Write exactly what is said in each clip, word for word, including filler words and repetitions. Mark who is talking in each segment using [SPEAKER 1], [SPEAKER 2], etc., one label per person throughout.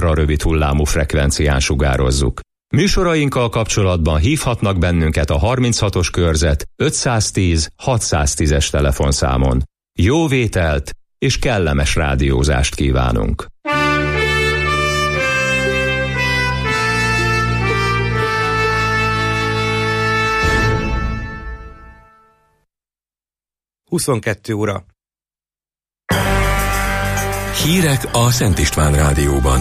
[SPEAKER 1] ultrarövid hullámú frekvencián sugározzuk. Műsorainkkal kapcsolatban hívhatnak bennünket a harminchatos körzet ötszáztíz hatszáztízes telefonszámon. Jó vételt és kellemes rádiózást kívánunk!
[SPEAKER 2] huszonkettő óra.
[SPEAKER 3] Hírek a Szent István Rádióban.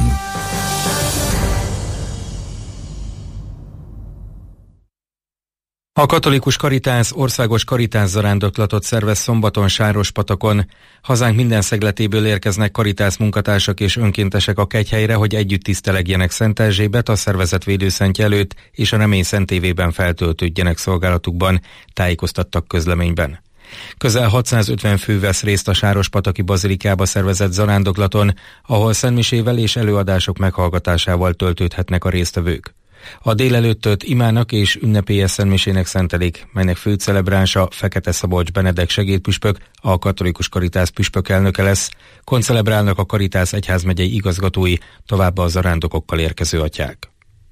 [SPEAKER 2] A katolikus Karitász országos Karitász zarándoklatot szervez szombaton Sárospatakon. Hazánk minden szegletéből érkeznek Karitász munkatársak és önkéntesek a kegyhelyre, hogy együtt tisztelegjenek Szent Erzsébet a szervezet védőszentje előtt, és a Remény Szentévében feltöltődjenek szolgálatukban, tájékoztattak közleményben. Közel hatszázötven fő vesz részt a Sárospataki bazilikába szervezett zarándoklaton, ahol szentmisével és előadások meghallgatásával töltődhetnek a résztvevők. A délelőttöt imának és ünnepélyes szentmisének szentelik, melynek fő celebránsa Fekete Szabolcs Benedek segédpüspök, a katolikus Karitász püspökelnöke lesz, koncelebrálnak a Karitász egyházmegyei igazgatói, továbbá a zarándokokkal érkező atyák.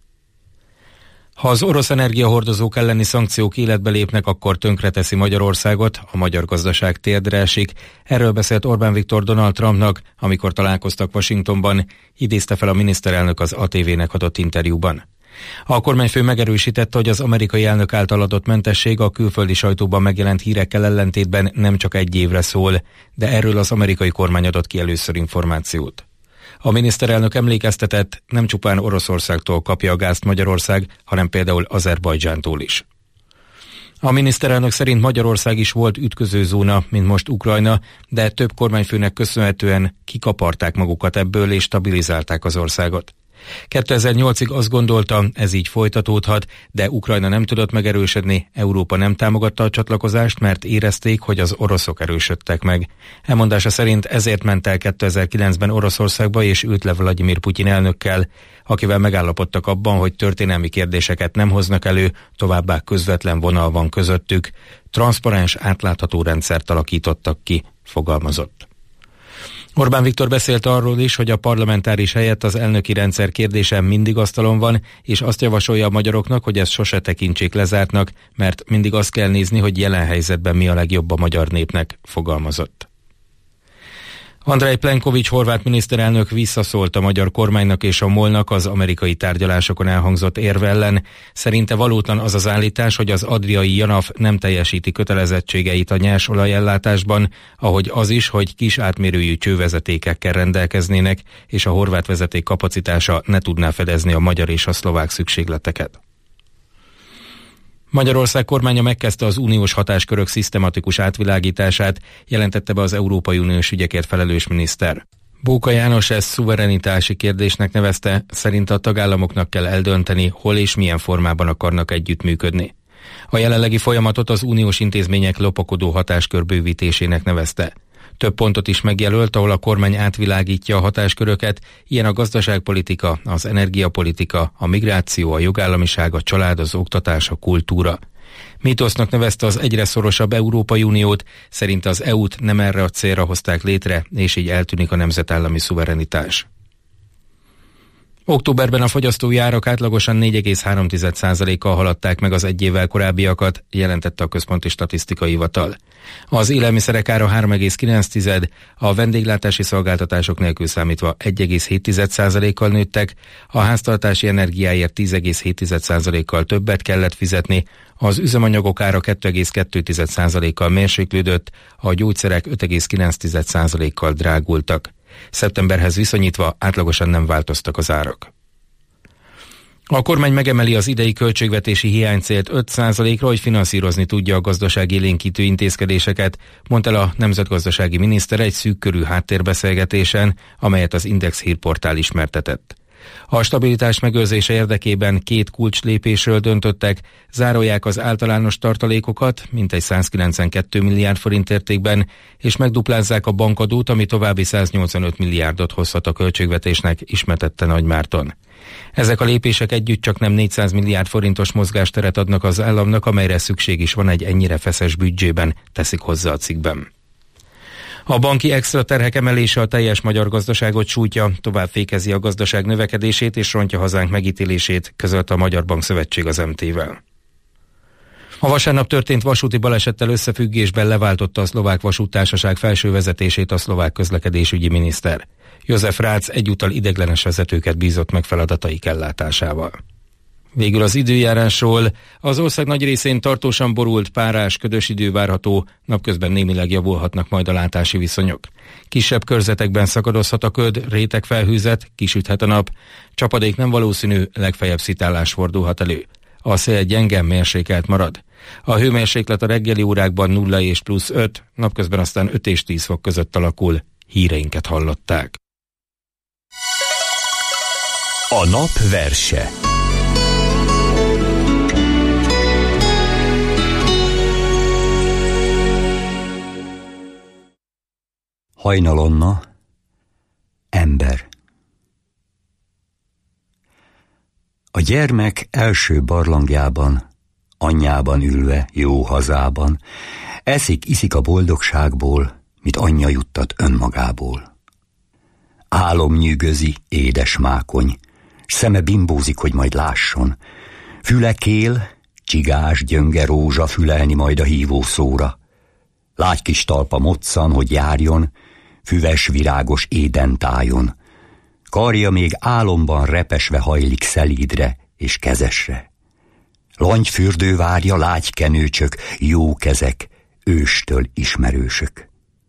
[SPEAKER 2] Ha az orosz energiahordozók elleni szankciók életbe lépnek, akkor tönkreteszi Magyarországot, a magyar gazdaság térdre esik. Erről beszélt Orbán Viktor Donald Trumpnak, amikor találkoztak Washingtonban, idézte fel a miniszterelnök az á té vének adott interjúban. A kormányfő megerősítette, hogy az amerikai elnök által adott mentesség a külföldi sajtóban megjelent hírekkel ellentétben nem csak egy évre szól, de erről az amerikai kormány adott ki először információt. A miniszterelnök emlékeztetett, nem csupán Oroszországtól kapja a gázt Magyarország, hanem például Azerbajdzsántól is. A miniszterelnök szerint Magyarország is volt ütközőzóna, mint most Ukrajna, de több kormányfőnek köszönhetően kikaparták magukat ebből és stabilizálták az országot. kétezer-nyolcig azt gondolta, ez így folytatódhat, de Ukrajna nem tudott megerősödni, Európa nem támogatta a csatlakozást, mert érezték, hogy az oroszok erősödtek meg. Elmondása szerint ezért ment el kétezer-kilencben Oroszországba és ült le Vladimir Putyin elnökkel, akivel megállapodtak abban, hogy történelmi kérdéseket nem hoznak elő, továbbá közvetlen vonal van közöttük. Transzparens, átlátható rendszert alakítottak ki, fogalmazott. Orbán Viktor beszélt arról is, hogy a parlamentáris helyett az elnöki rendszer kérdése mindig asztalon van, és azt javasolja a magyaroknak, hogy ezt sose tekintsék lezártnak, mert mindig azt kell nézni, hogy jelen helyzetben mi a legjobb a magyar népnek, fogalmazott. Andrej Plenković horvát miniszterelnök visszaszólt a magyar kormánynak és a MOL-nak az amerikai tárgyalásokon elhangzott érve ellen. Szerinte valótlan az az állítás, hogy az adriai Janaf nem teljesíti kötelezettségeit a nyersolajellátásban, ahogy az is, hogy kis átmérőjű csővezetékekkel rendelkeznének, és a horvát vezeték kapacitása ne tudná fedezni a magyar és a szlovák szükségleteket. Magyarország kormánya megkezdte az uniós hatáskörök szisztematikus átvilágítását, jelentette be az Európai Uniós ügyekért felelős miniszter. Bóka János ezt szuverenitási kérdésnek nevezte, szerint a tagállamoknak kell eldönteni, hol és milyen formában akarnak együttműködni. A jelenlegi folyamatot az uniós intézmények lopakodó hatáskör bővítésének nevezte. Több pontot is megjelölt, ahol a kormány átvilágítja a hatásköröket, ilyen a gazdaságpolitika, az energiapolitika, a migráció, a jogállamiság, a család, az oktatás, a kultúra. Mítosznak nevezte az egyre szorosabb Európai Uniót, szerint az é u-t nem erre a célra hozták létre, és így eltűnik a nemzetállami szuverenitás. Októberben a fogyasztói árak átlagosan négy egész három százalékkal haladták meg az egy évvel korábbiakat, jelentette a Központi Statisztikai Hivatal. Az élelmiszerek ára három egész kilenc, a vendéglátási szolgáltatások nélkül számítva egy egész hét százalékkal nőttek, a háztartási energiáért tíz egész hét százalékkal többet kellett fizetni, az üzemanyagok ára kettő egész kettő százalékkal mérséklődött, a gyógyszerek öt egész kilenc százalékkal drágultak. Szeptemberhez viszonyítva átlagosan nem változtak az árak. A kormány megemeli az idei költségvetési hiánycélt öt százalékra, hogy finanszírozni tudja a gazdaságélénkítő intézkedéseket, mondta el a nemzetgazdasági miniszter egy szűkkörű háttérbeszélgetésen, amelyet az Index hírportál ismertetett. A stabilitás megőrzése érdekében két kulcslépésről döntöttek, zárolják az általános tartalékokat, mintegy százkilencvenkettő milliárd forint értékben, és megduplázzák a bankadót, ami további száznyolcvanöt milliárdot hozhat a költségvetésnek, ismertette Nagy Márton. Ezek a lépések együtt csak nem négyszáz milliárd forintos mozgásteret adnak az államnak, amelyre szükség is van egy ennyire feszes büdzsében, teszik hozzá a cikkben. A banki extra terhek emelése a teljes magyar gazdaságot sújtja, tovább fékezi a gazdaság növekedését és rontja hazánk megítélését, közölte a Magyar Bankszövetség az em té-vel. A vasárnap történt vasúti balesettel összefüggésben leváltotta a Szlovák Vasúttársaság felső vezetését a szlovák közlekedésügyi miniszter. József Rácz egyúttal ideiglenes vezetőket bízott meg feladataik ellátásával. Végül az időjárásról. Az ország nagy részén tartósan borult, párás, ködös idő várható, napközben némileg javulhatnak majd a látási viszonyok. Kisebb körzetekben szakadozhat a köd, réteg felhőzet, kisüthet a nap, csapadék nem valószínű, legfeljebb szitálás fordulhat elő. A szél gyenge, mérsékelt marad. A hőmérséklet a reggeli órákban nulla és plusz öt, napközben aztán öt és tíz fok között alakul. Híreinket hallották.
[SPEAKER 3] A nap verse.
[SPEAKER 4] Hajnalonna, ember. A gyermek első barlangjában, anyjában ülve, jó hazában, eszik, iszik a boldogságból, mit anyja juttat önmagából. Álom nyűgözi, édes mákony, szeme bimbózik, hogy majd lásson. Füle kél, csigás, gyönge rózsa fülelni majd a hívó szóra. Lágy kis talpa moccan, hogy járjon, füves, virágos éden tájon. Karja még álomban repesve hajlik szelídre és kezesre. Langyfürdő várja, lágy kenőcsök, jó kezek, őstől ismerősök.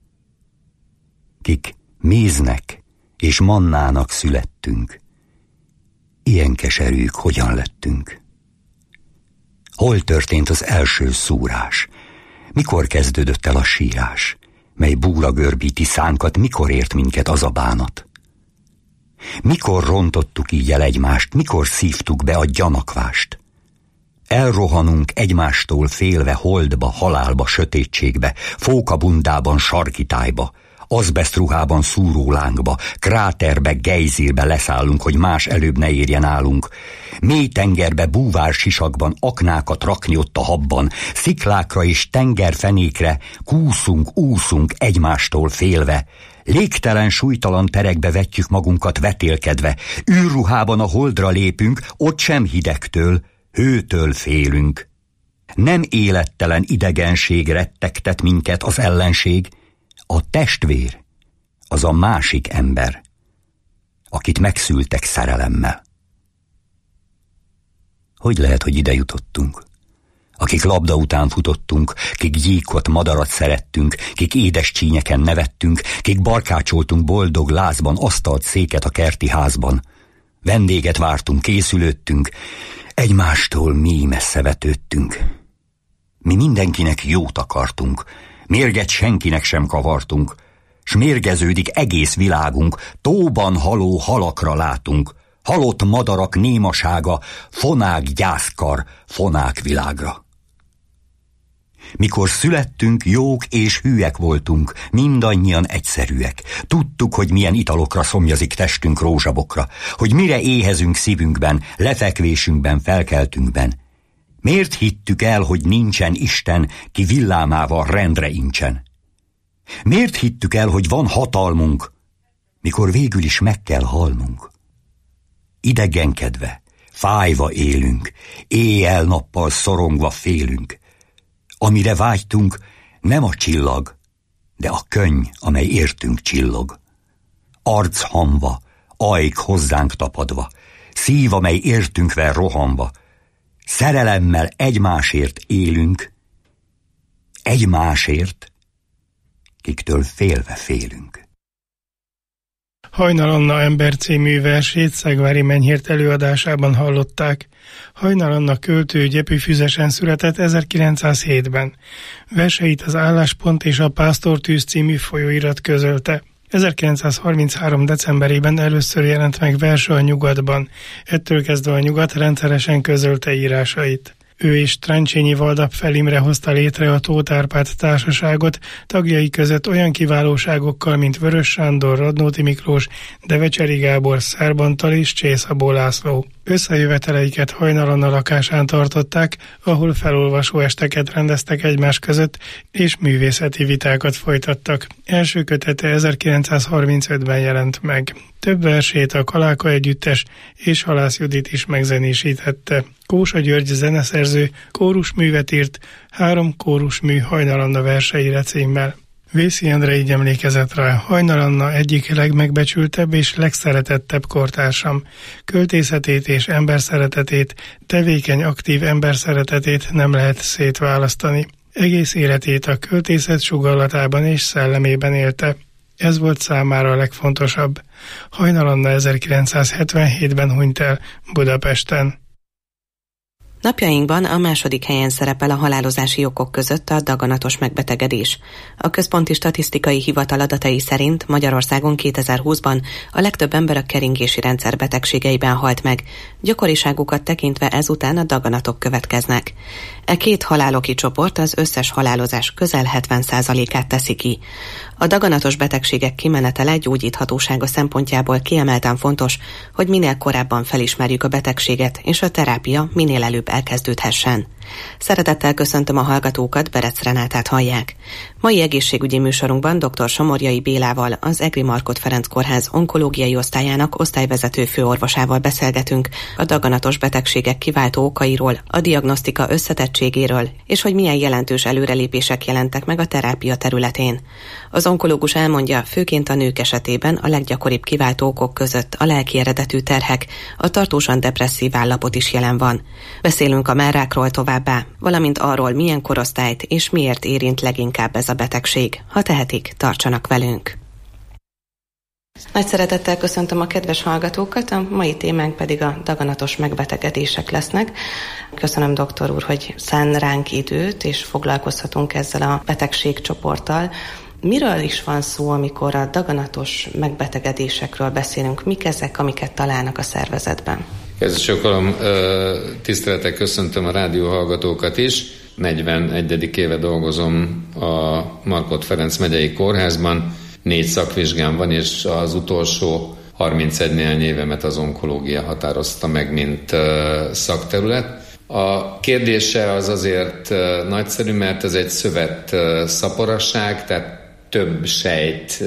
[SPEAKER 4] Kik méznek és mannának születtünk, ilyen keserűk hogyan lettünk? Hol történt az első szúrás? Mikor kezdődött el a sírás, mely búra görbíti szánkat, mikor ért minket az a bánat? Mikor rontottuk így el egymást, mikor szívtuk be a gyanakvást? Elrohanunk egymástól félve holdba, halálba, sötétségbe, fókabundában, sarkitájba, azbesztruhában, szúrólángba, kráterbe, gejzírbe leszállunk, hogy más előbb ne érjen állunk. Mély tengerbe, búvár sisakban, aknákat rakni ott a habban, sziklákra és tengerfenékre kúszunk, úszunk egymástól félve. Légtelen, súlytalan terekbe vetjük magunkat vetélkedve, űrruhában a holdra lépünk, ott sem hidegtől, hőtől félünk. Nem élettelen idegenség rettegtet minket az ellenség, a testvér, az a másik ember, akit megszültek szerelemmel. Hogy lehet, hogy ide jutottunk? Akik labda után futottunk, kik gyíkot, madarat szerettünk, kik édes csínyeken nevettünk, kik barkácsoltunk boldog lázban, asztalt, széket a kerti házban. Vendéget vártunk, készülődtünk, egymástól mély messze vetődtünk. Mi mindenkinek jót akartunk, mérget senkinek sem kavartunk, s mérgeződik egész világunk, tóban haló halakra látunk, halott madarak némasága, fonák gyászkar, fonák világra. Mikor születtünk, jók és hülyek voltunk, mindannyian egyszerűek. Tudtuk, hogy milyen italokra szomjazik testünk rózsabokra, hogy mire éhezünk szívünkben, lefekvésünkben, felkeltünkben. Miért hittük el, hogy nincsen Isten, ki villámával rendre incsen? Miért hittük el, hogy van hatalmunk, mikor végül is meg kell halnunk? Idegenkedve, fájva élünk, éjjel-nappal szorongva félünk. Amire vágytunk, nem a csillag, de a könny, amely értünk csillog. Arc hamva, ajk hozzánk tapadva, szív, amely értünkvel rohanva, szerelemmel egymásért élünk, egymásért, kiktől félve félünk.
[SPEAKER 5] Hajnal Anna ember című versét Szegvári Menyhért előadásában hallották. Hajnal Anna költő Gyepüfüzesen született ezerkilencszázhétben. Verseit az Álláspont és a Pásztortűz című folyóirat közölte. ezerkilencszázharminchárom. decemberében először jelent meg verse a Nyugatban. Ettől kezdve a Nyugat rendszeresen közölte írásait. Ő és Trencsényi Valdap-Fel Imre hozta létre a Tóth Árpád Társaságot, tagjai között olyan kiválóságokkal, mint Vörös Sándor, Radnóti Miklós, Devecseri Gábor, Szerb Antal és Csészabó László. Összejöveteleiket Hajnalon a lakásán tartották, ahol felolvasó esteket rendeztek egymás között, és művészeti vitákat folytattak. Első kötete ezerkilencszázharmincötben jelent meg. Több versét a Kaláka Együttes és Halász Judit is megzenésítette. Kósa György zeneszerző kórusművet írt, három kórusmű Hajnal Anna verseire címmel. Vészi Endre így emlékezett rá: Hajnal Anna egyik legmegbecsültebb és legszeretettebb kortársam. Költészetét és emberszeretetét, tevékeny, aktív emberszeretetét nem lehet szétválasztani. Egész életét a költészet sugallатában és szellemében élte. Ez volt számára a legfontosabb. Hajnal Anna ezerkilencszázhetvenhétben hunyt el Budapesten.
[SPEAKER 6] Napjainkban a második helyen szerepel a halálozási okok között a daganatos megbetegedés. A Központi Statisztikai Hivatal adatai szerint Magyarországon kétezer-húszban a legtöbb ember a keringési rendszer betegségeiben halt meg. Gyakoriságukat tekintve ezután a daganatok következnek. E két haláloki csoport az összes halálozás közel hetven százalékát teszi ki. A daganatos betegségek kimenetele gyógyíthatósága szempontjából kiemelten fontos, hogy minél korábban felismerjük a betegséget, és a terápia minél előbb elkezdődhessen. Szeretettel köszöntöm a hallgatókat, Berec Renátát hallják. Mai egészségügyi műsorunkban dr. Somorjai Bélával, az Egri Markhot Ferenc Kórház onkológiai osztályának osztályvezető főorvosával beszélgetünk a daganatos betegségek kiváltó okairól, a diagnosztika összetettségéről, és hogy milyen jelentős előrelépések jelentek meg a terápia területén. Az onkológus elmondja, főként a nők esetében a leggyakoribb kiváltó okok között a lelki eredetű terhek, a tartósan depresszív állapot is jelen van. Beszélünk a mellrákról továbbá, valamint arról, milyen korosztályt és miért érint leginkább ez a betegség. Ha tehetik, tartsanak velünk! Nagy szeretettel köszöntöm a kedves hallgatókat, a mai témánk pedig a daganatos megbetegedések lesznek. Köszönöm, doktor úr, hogy szán ránk időt, és foglalkozhatunk ezzel a betegségcsoporttal. Miről is van szó, amikor a daganatos megbetegedésekről beszélünk? Mik ezek, amiket találnak a szervezetben?
[SPEAKER 7] Kezdés alkalom, tiszteletek, köszöntöm a rádió hallgatókat is. negyvenegyedik éve dolgozom a Markhot Ferenc megyei kórházban. Négy szakvizsgám van, és az utolsó harmincegy néhány évemet az onkológia határozta meg, mint szakterület. A kérdése az azért nagyszerű, mert ez egy szövet szaporasság, tehát több sejt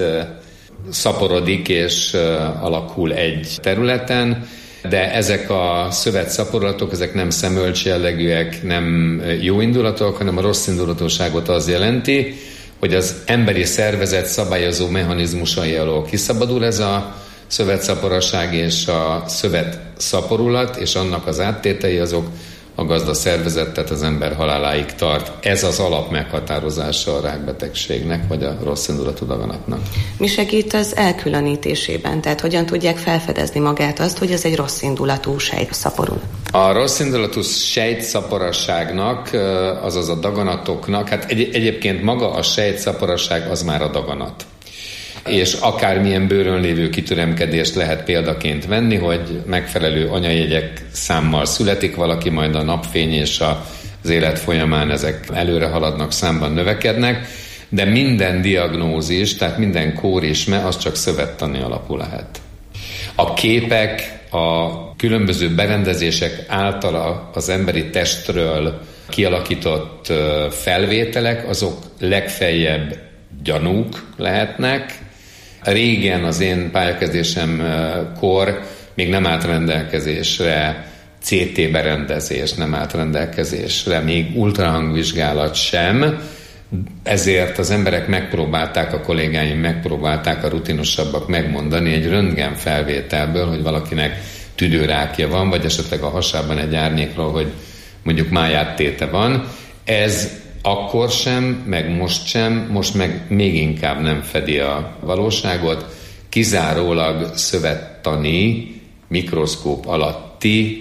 [SPEAKER 7] szaporodik és alakul egy területen, de ezek a szövetszaporulatok, ezek nem szemölcs jellegűek, nem jó indulatok, hanem a rossz indulatúságot az jelenti, hogy az emberi szervezet szabályozó mechanizmusai alól kiszabadul ez a szövetszaporasság, és a szövetszaporulat, és annak az áttétei azok a gazda szervezet, tehát az ember haláláig tart. Ez az alap meghatározása a rákbetegségnek, vagy a rossz indulatú daganatnak. Mi segít az elkülönítésében? Tehát hogyan tudják felfedezni magát azt, hogy ez egy rossz indulatú sejtszaporulat? A rossz indulatú sejtszaporasságnak, azaz a daganatoknak, hát egy, egyébként maga a sejtszaporasság az már a daganat. És akármilyen bőrön lévő kitüremkedést lehet példaként venni, hogy megfelelő anyajegyek számmal születik valaki, majd a napfény és az élet folyamán ezek előre haladnak, számban növekednek, de minden diagnózis, tehát minden kórisme, az csak szövettani alapú lehet. A képek, a különböző berendezések által az emberi testről kialakított felvételek, azok legfeljebb gyanúk lehetnek. Régen az én pályakezdésemkor még nem állt rendelkezésre cé té berendezés, nem állt rendelkezésre, még ultrahangvizsgálat sem, ezért az emberek megpróbálták, a kollégáim megpróbálták a rutinosabbak megmondani egy röntgen felvételből, hogy valakinek tüdőrákja van, vagy esetleg a hasában egy árnyékról, hogy mondjuk májáttéte van. Ez akkor sem, meg most sem, most meg még inkább nem fedi a valóságot. Kizárólag szövettani, mikroszkóp alatti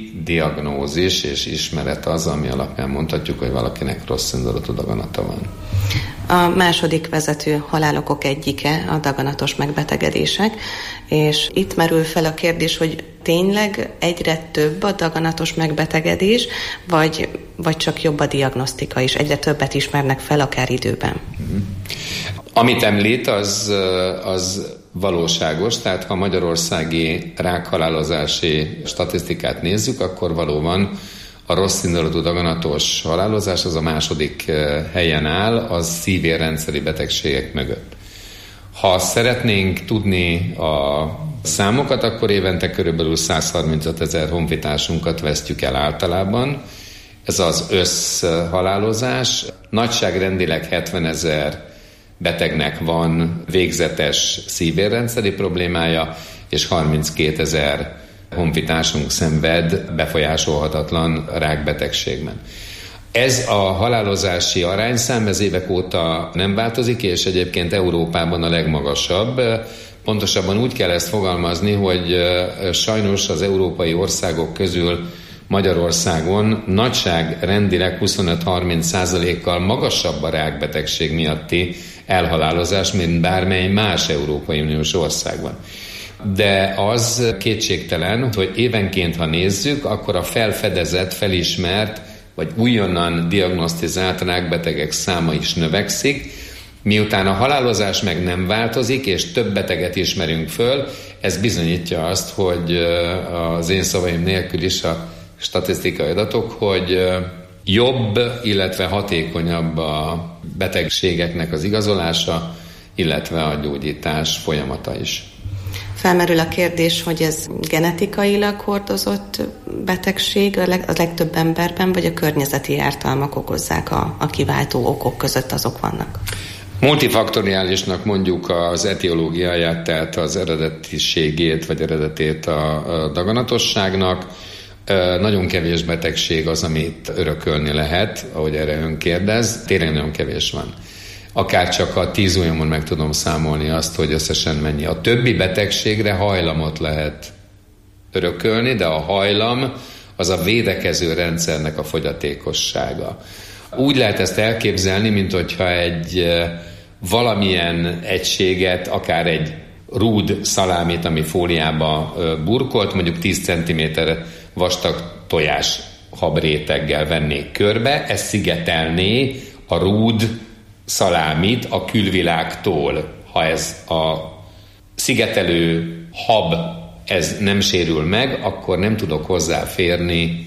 [SPEAKER 7] diagnózis és ismeret az, ami alapján mondhatjuk, hogy valakinek rossz indulatú daganata van.
[SPEAKER 6] A második vezető halálokok egyike a daganatos megbetegedések, és itt merül fel a kérdés, hogy tényleg egyre több a daganatos megbetegedés, vagy, vagy csak jobb a diagnosztika is, egyre többet ismernek fel akár időben.
[SPEAKER 7] Amit említ, az, az valóságos, tehát ha magyarországi rákhalálozási statisztikát nézzük, akkor valóban a rossz indulatú daganatos halálozás az a második helyen áll, az szívérrendszeri betegségek mögött. Ha szeretnénk tudni a számokat, akkor évente körülbelül száz harmincöt ezer honfitársunkat vesztjük el általában. Ez az összhalálozás. Nagyságrendileg hetven ezer betegnek van végzetes szívérrendszeri problémája, és harminckét ezer honfitársunk szenved befolyásolhatatlan rákbetegségben. Ez a halálozási arányszám ez évek óta nem változik, és egyébként Európában a legmagasabb. Pontosabban úgy kell ezt fogalmazni, hogy sajnos az európai országok közül Magyarországon nagyságrendileg huszonöt-harminc százalékkal magasabb a rákbetegség miatti elhalálozás, mint bármely más Európai Uniós országban. De az kétségtelen, hogy évenként, ha nézzük, akkor a felfedezett, felismert, vagy újonnan diagnosztizált rákbetegek száma is növekszik. Miután a halálozás meg nem változik, és több beteget ismerünk föl, ez bizonyítja azt, hogy az én szavaim nélkül is a statisztikai adatok, hogy jobb, illetve hatékonyabb a betegségeknek az igazolása, illetve a gyógyítás folyamata is.
[SPEAKER 6] Felmerül a kérdés, hogy ez genetikailag hordozott betegség a, leg, a legtöbb emberben, vagy a környezeti ártalmak okozzák a, a kiváltó okok között azok vannak?
[SPEAKER 7] Multifaktoriálisnak mondjuk az etiológiáját, tehát az eredetiségét, vagy eredetét a daganatosságnak. Nagyon kevés betegség az, amit örökölni lehet, ahogy erre ön kérdez. Tényleg nagyon kevés van. Akár csak a tíz ujjamon meg tudom számolni azt, hogy összesen mennyi. A többi betegségre hajlamot lehet örökölni, de a hajlam az a védekező rendszernek a fogyatékossága. Úgy lehet ezt elképzelni, mint hogyha egy valamilyen egységet, akár egy rúd szalámit, ami fóliába burkolt, mondjuk tíz centiméter vastag tojás habréteggel vennék körbe, ez szigetelné a rúd szalámit a külvilágtól. Ha ez a szigetelő hab ez nem sérül meg, akkor nem tudok hozzáférni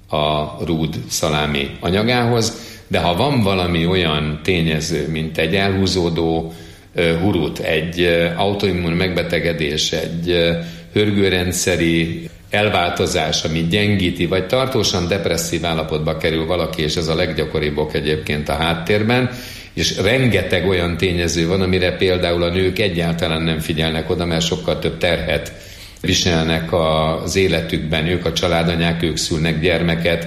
[SPEAKER 7] a rúd szalámi anyagához, de ha van valami olyan tényező, mint egy elhúzódó uh, hurut, egy uh, autoimmun megbetegedés, egy uh, hörgőrendszeri elváltozás, ami gyengíti, vagy tartósan depresszív állapotba kerül valaki, és ez a leggyakoribb ok egyébként a háttérben, és rengeteg olyan tényező van, amire például a nők egyáltalán nem figyelnek oda, mert sokkal több terhet viselnek az életükben, ők a családanyák, ők szülnek gyermeket,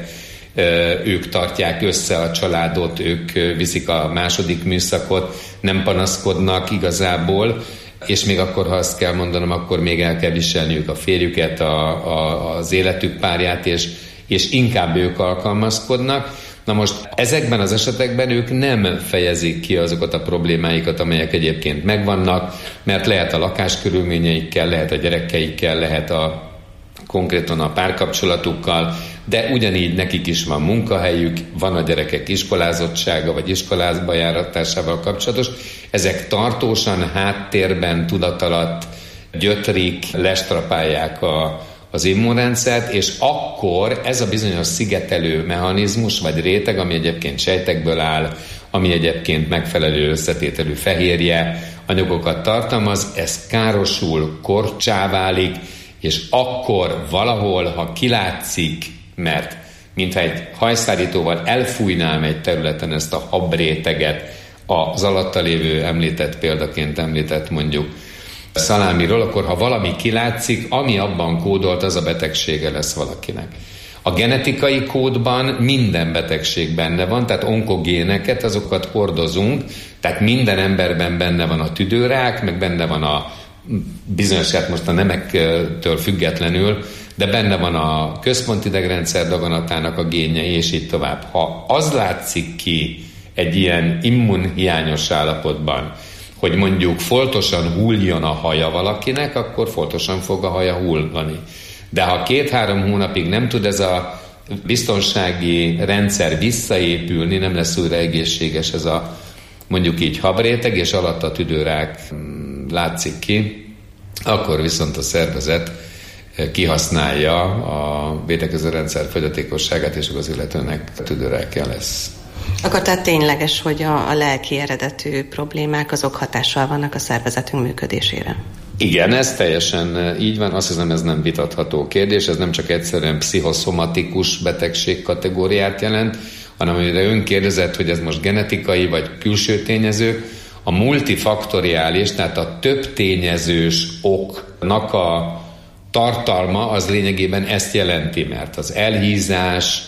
[SPEAKER 7] ők tartják össze a családot, ők viszik a második műszakot, nem panaszkodnak igazából, és még akkor, ha azt kell mondanom, akkor még el kell viselniük a férjüket, a, a, az életük párját, és, és inkább ők alkalmazkodnak. Na most ezekben az esetekben ők nem fejezik ki azokat a problémáikat, amelyek egyébként megvannak, mert lehet a lakáskörülményeikkel, lehet a gyerekeikkel, lehet a konkrétan a párkapcsolatukkal, de ugyanígy nekik is van munkahelyük, van a gyerekek iskolázottsága vagy iskolázba járatásával kapcsolatos. Ezek tartósan háttérben, tudatalatt gyötrik, lestrapálják a, az immunrendszert, és akkor ez a bizonyos szigetelő mechanizmus vagy réteg, ami egyébként sejtekből áll, ami egyébként megfelelő összetételű fehérje anyagokat tartalmaz, ez károsul, korccsá válik, és akkor valahol, ha kilátszik, mert mintha egy hajszárítóval elfújnám egy területen ezt a habréteget, az alatta lévő említett példaként említett mondjuk szalámiról, akkor ha valami kilátszik, ami abban kódolt, az a betegsége lesz valakinek. A genetikai kódban minden betegség benne van, tehát onkogéneket, azokat hordozunk, tehát minden emberben benne van a tüdőrák, meg benne van a bizonyos, hát most a nemektől függetlenül, de benne van a központi idegrendszer daganatának a génje, és így tovább. Ha az látszik ki egy ilyen immunhiányos állapotban, hogy mondjuk foltosan hulljon a haja valakinek, akkor foltosan fog a haja hullani. De ha két-három hónapig nem tud ez a biztonsági rendszer visszaépülni, nem lesz újra egészséges ez a mondjuk így habréteg, és alatt a tüdőrák látszik ki, akkor viszont a szervezet kihasználja a védekező rendszer fogyatékosságát, és az illetőnek tüdőrákja lesz.
[SPEAKER 6] Akkor tehát tényleges, hogy a, a lelki eredetű problémák azok hatással vannak a szervezetünk működésére?
[SPEAKER 7] Igen, ez teljesen így van, azt hiszem, ez nem vitatható kérdés, ez nem csak egyszerűen pszichoszomatikus betegség kategóriát jelent, hanem amire ön kérdezett, hogy ez most genetikai vagy külső tényező, a multifaktoriális, tehát a több tényezős oknak a tartalma az lényegében ezt jelenti, mert az elhízás,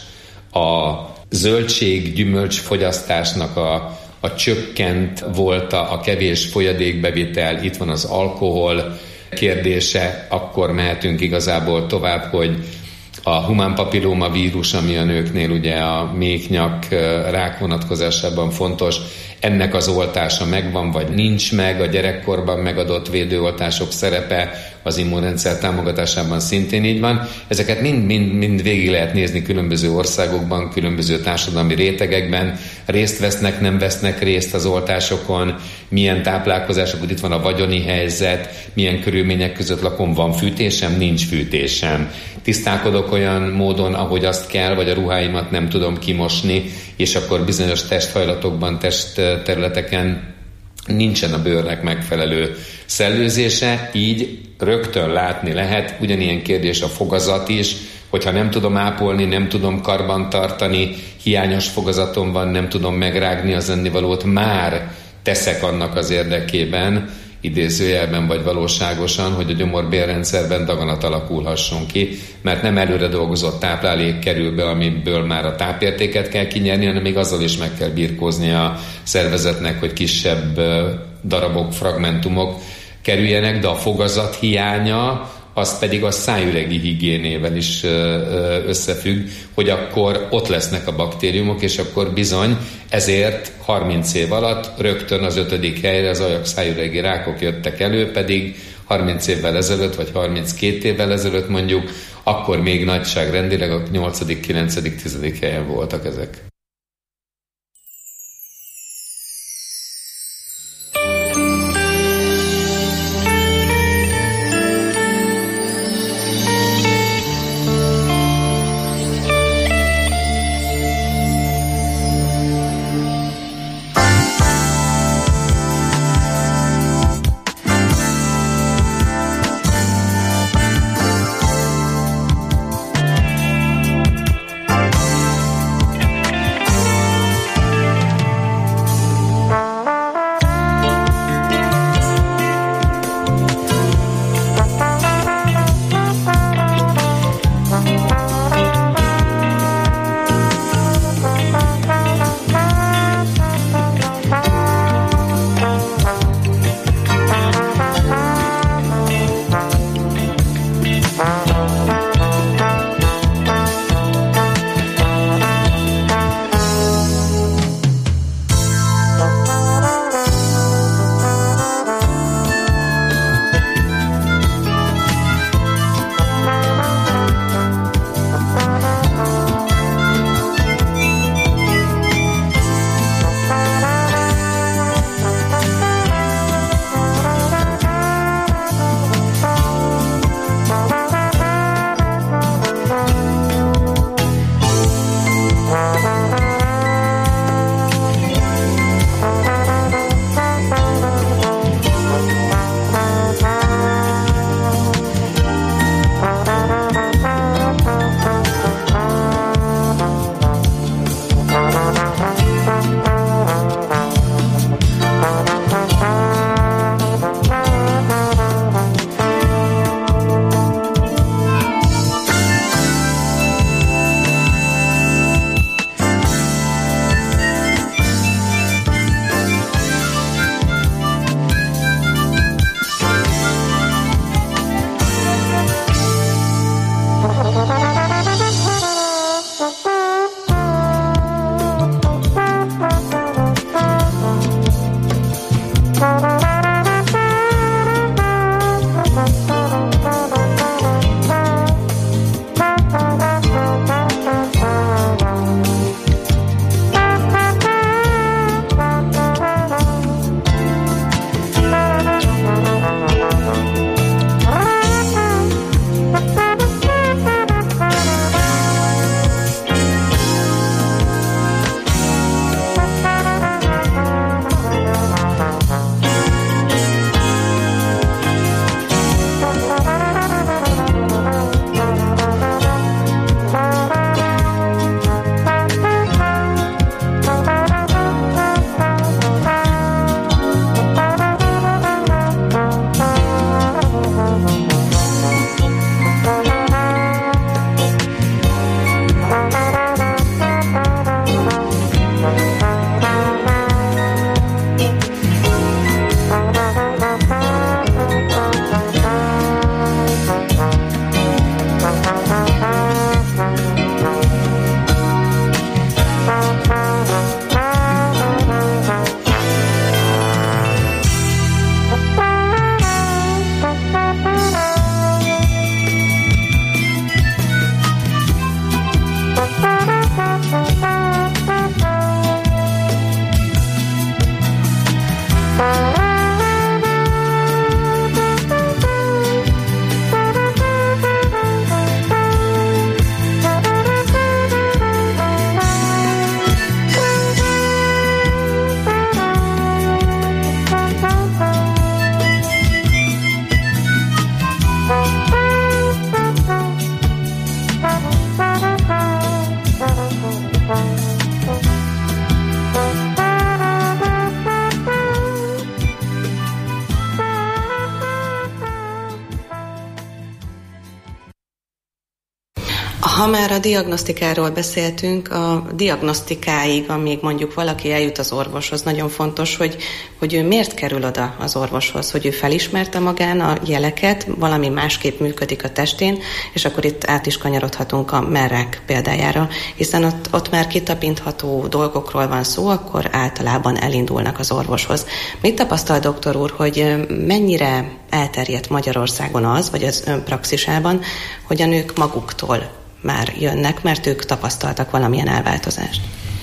[SPEAKER 7] a zöldség-gyümölcs fogyasztásnak a, a csökkent volt a, a kevés folyadékbevitel, itt van az alkohol kérdése, akkor mehetünk igazából tovább, hogy a humán papilloma vírus, ami a nőknél ugye a méhnyak rák vonatkozásában fontos, ennek az oltása megvan, vagy nincs meg, a gyerekkorban megadott védőoltások szerepe az immunrendszer támogatásában szintén így van. Ezeket mind, mind, mind végig lehet nézni különböző országokban, különböző társadalmi rétegekben, részt vesznek, nem vesznek részt az oltásokon, milyen táplálkozások, itt van a vagyoni helyzet, milyen körülmények között lakom, van fűtésem, nincs fűtésem. Tisztálkodok olyan módon, ahogy azt kell, vagy a ruháimat nem tudom kimosni, és akkor bizonyos testhajlatokban, testterületeken nincsen a bőrnek megfelelő szellőzése, így rögtön látni lehet, ugyanilyen kérdés a fogazat is, hogyha nem tudom ápolni, nem tudom karban tartani, hiányos fogazatom van, nem tudom megrágni az ennivalót, már teszek annak az érdekében, idézőjelben vagy valóságosan, hogy a gyomorbélrendszerben daganat alakulhasson ki, mert nem előre dolgozott táplálék kerül be, amiből már a tápértéket kell kinyerni, hanem még azzal is meg kell birkózni a szervezetnek, hogy kisebb darabok, fragmentumok kerüljenek, de a fogazat hiánya az pedig a szájüregi higiénével is összefügg, hogy akkor ott lesznek a baktériumok, és akkor bizony ezért harminc év alatt rögtön az ötödik helyre az ajak-szájüregi rákok jöttek elő, pedig harminc évvel ezelőtt, vagy harminckét évvel ezelőtt mondjuk, akkor még nagyságrendileg a nyolcadik, kilencedik, tizedik helyen voltak ezek.
[SPEAKER 6] Ha már a diagnosztikáról beszéltünk, a diagnosztikáig, amíg mondjuk valaki eljut az orvoshoz, nagyon fontos, hogy, hogy ő miért kerül oda az orvoshoz, hogy ő felismerte magán a jeleket, valami másképp működik a testén, és akkor itt át is kanyarodhatunk a merrák példájára, hiszen ott, ott már kitapintható dolgokról van szó, akkor általában elindulnak az orvoshoz. Mit tapasztal, doktor úr, hogy mennyire elterjedt Magyarországon az, vagy az ön praxisában, hogy a nők maguktól már jönnek, mert ők tapasztaltak valamilyen elváltozást?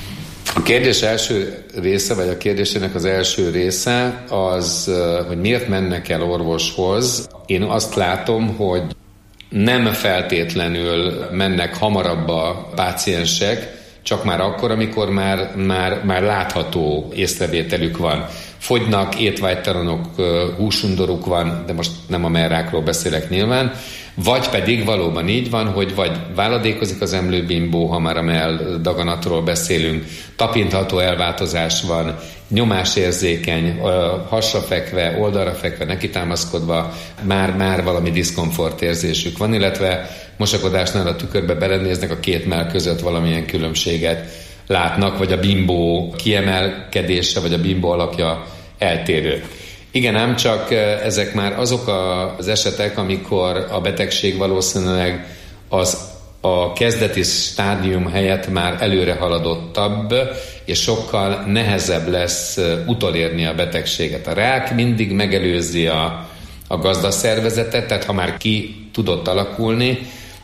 [SPEAKER 7] A kérdés első része, vagy a kérdésének az első része az, hogy miért mennek el orvoshoz. Én azt látom, hogy nem feltétlenül mennek hamarabb a páciensek, csak már akkor, amikor már, már, már látható észrevételük van. Fogynak, étvágytalanok, húsundoruk van, de most nem a merrákról beszélek nyilván, vagy pedig valóban így van, hogy vagy váladékozik az emlőbimbó, ha már a mell daganatról beszélünk, tapintható elváltozás van, nyomásérzékeny, hasra fekve, oldalra fekve, nekitámaszkodva, már, már valami diszkomfortérzésük van, illetve mosakodásnál a tükörbe belenéznek, a két mell között valamilyen különbséget látnak, vagy a bimbó kiemelkedése, vagy a bimbó alakja eltérő. Igen, ám csak ezek már azok az esetek, amikor a betegség valószínűleg az a kezdeti stádium helyett már előre haladottabb, és sokkal nehezebb lesz utolérni a betegséget. A rák mindig megelőzi a, a gazdaszervezetet, tehát ha már ki tudott alakulni,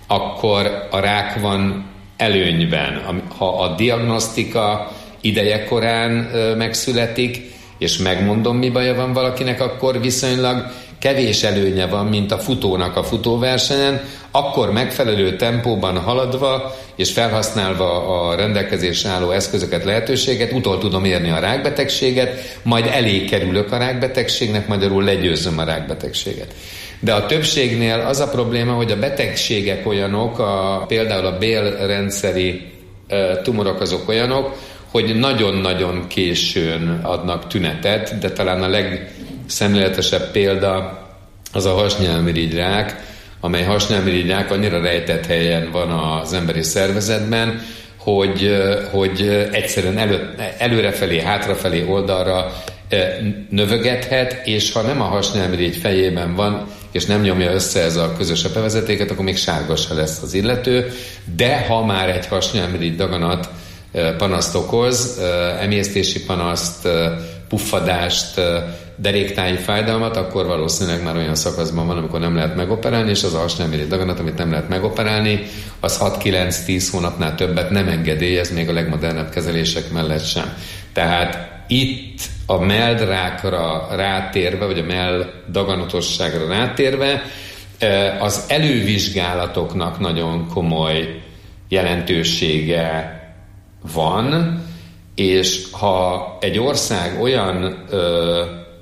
[SPEAKER 7] akkor a rák van előnyben. Ha a diagnosztika idejekorán megszületik, és megmondom, mi baja van valakinek, akkor viszonylag kevés előnye van, mint a futónak a futóversenyen, akkor megfelelő tempóban haladva és felhasználva a rendelkezésre álló eszközöket, lehetőséget, utol tudom érni a rákbetegséget, majd elé kerülök a rákbetegségnek, magyarul legyőzöm a rákbetegséget. De a többségnél az a probléma, hogy a betegségek olyanok, a, például a bélrendszeri e, tumorok azok olyanok, hogy nagyon-nagyon későn adnak tünetet, de talán a legszemléletesebb példa az a hasnyálmirigyrák, amely hasnyálmirigyrák annyira rejtett helyen van az emberi szervezetben, hogy, hogy egyszerűen elő, előrefelé, hátrafelé, oldalra növögethet, és ha nem a hasnyálmirigy fejében van, és nem nyomja össze ez a közös epevezetéket, akkor még sárga se lesz az illető, de ha már egy hasnyálmirigy daganat panaszt okoz, emésztési panaszt, puffadást, deréktáji fájdalmat, akkor valószínűleg már olyan szakaszban van, amikor nem lehet megoperálni, és az a hasnyálmirigy daganat, amit nem lehet megoperálni, az hat-kilenc-tíz hónapnál többet nem engedélyez, még a legmodernebb kezelések mellett sem. Tehát itt a mellrákra rátérve, vagy a mell daganatosságra rátérve, az elővizsgálatoknak nagyon komoly jelentősége van, és ha egy ország olyan ö,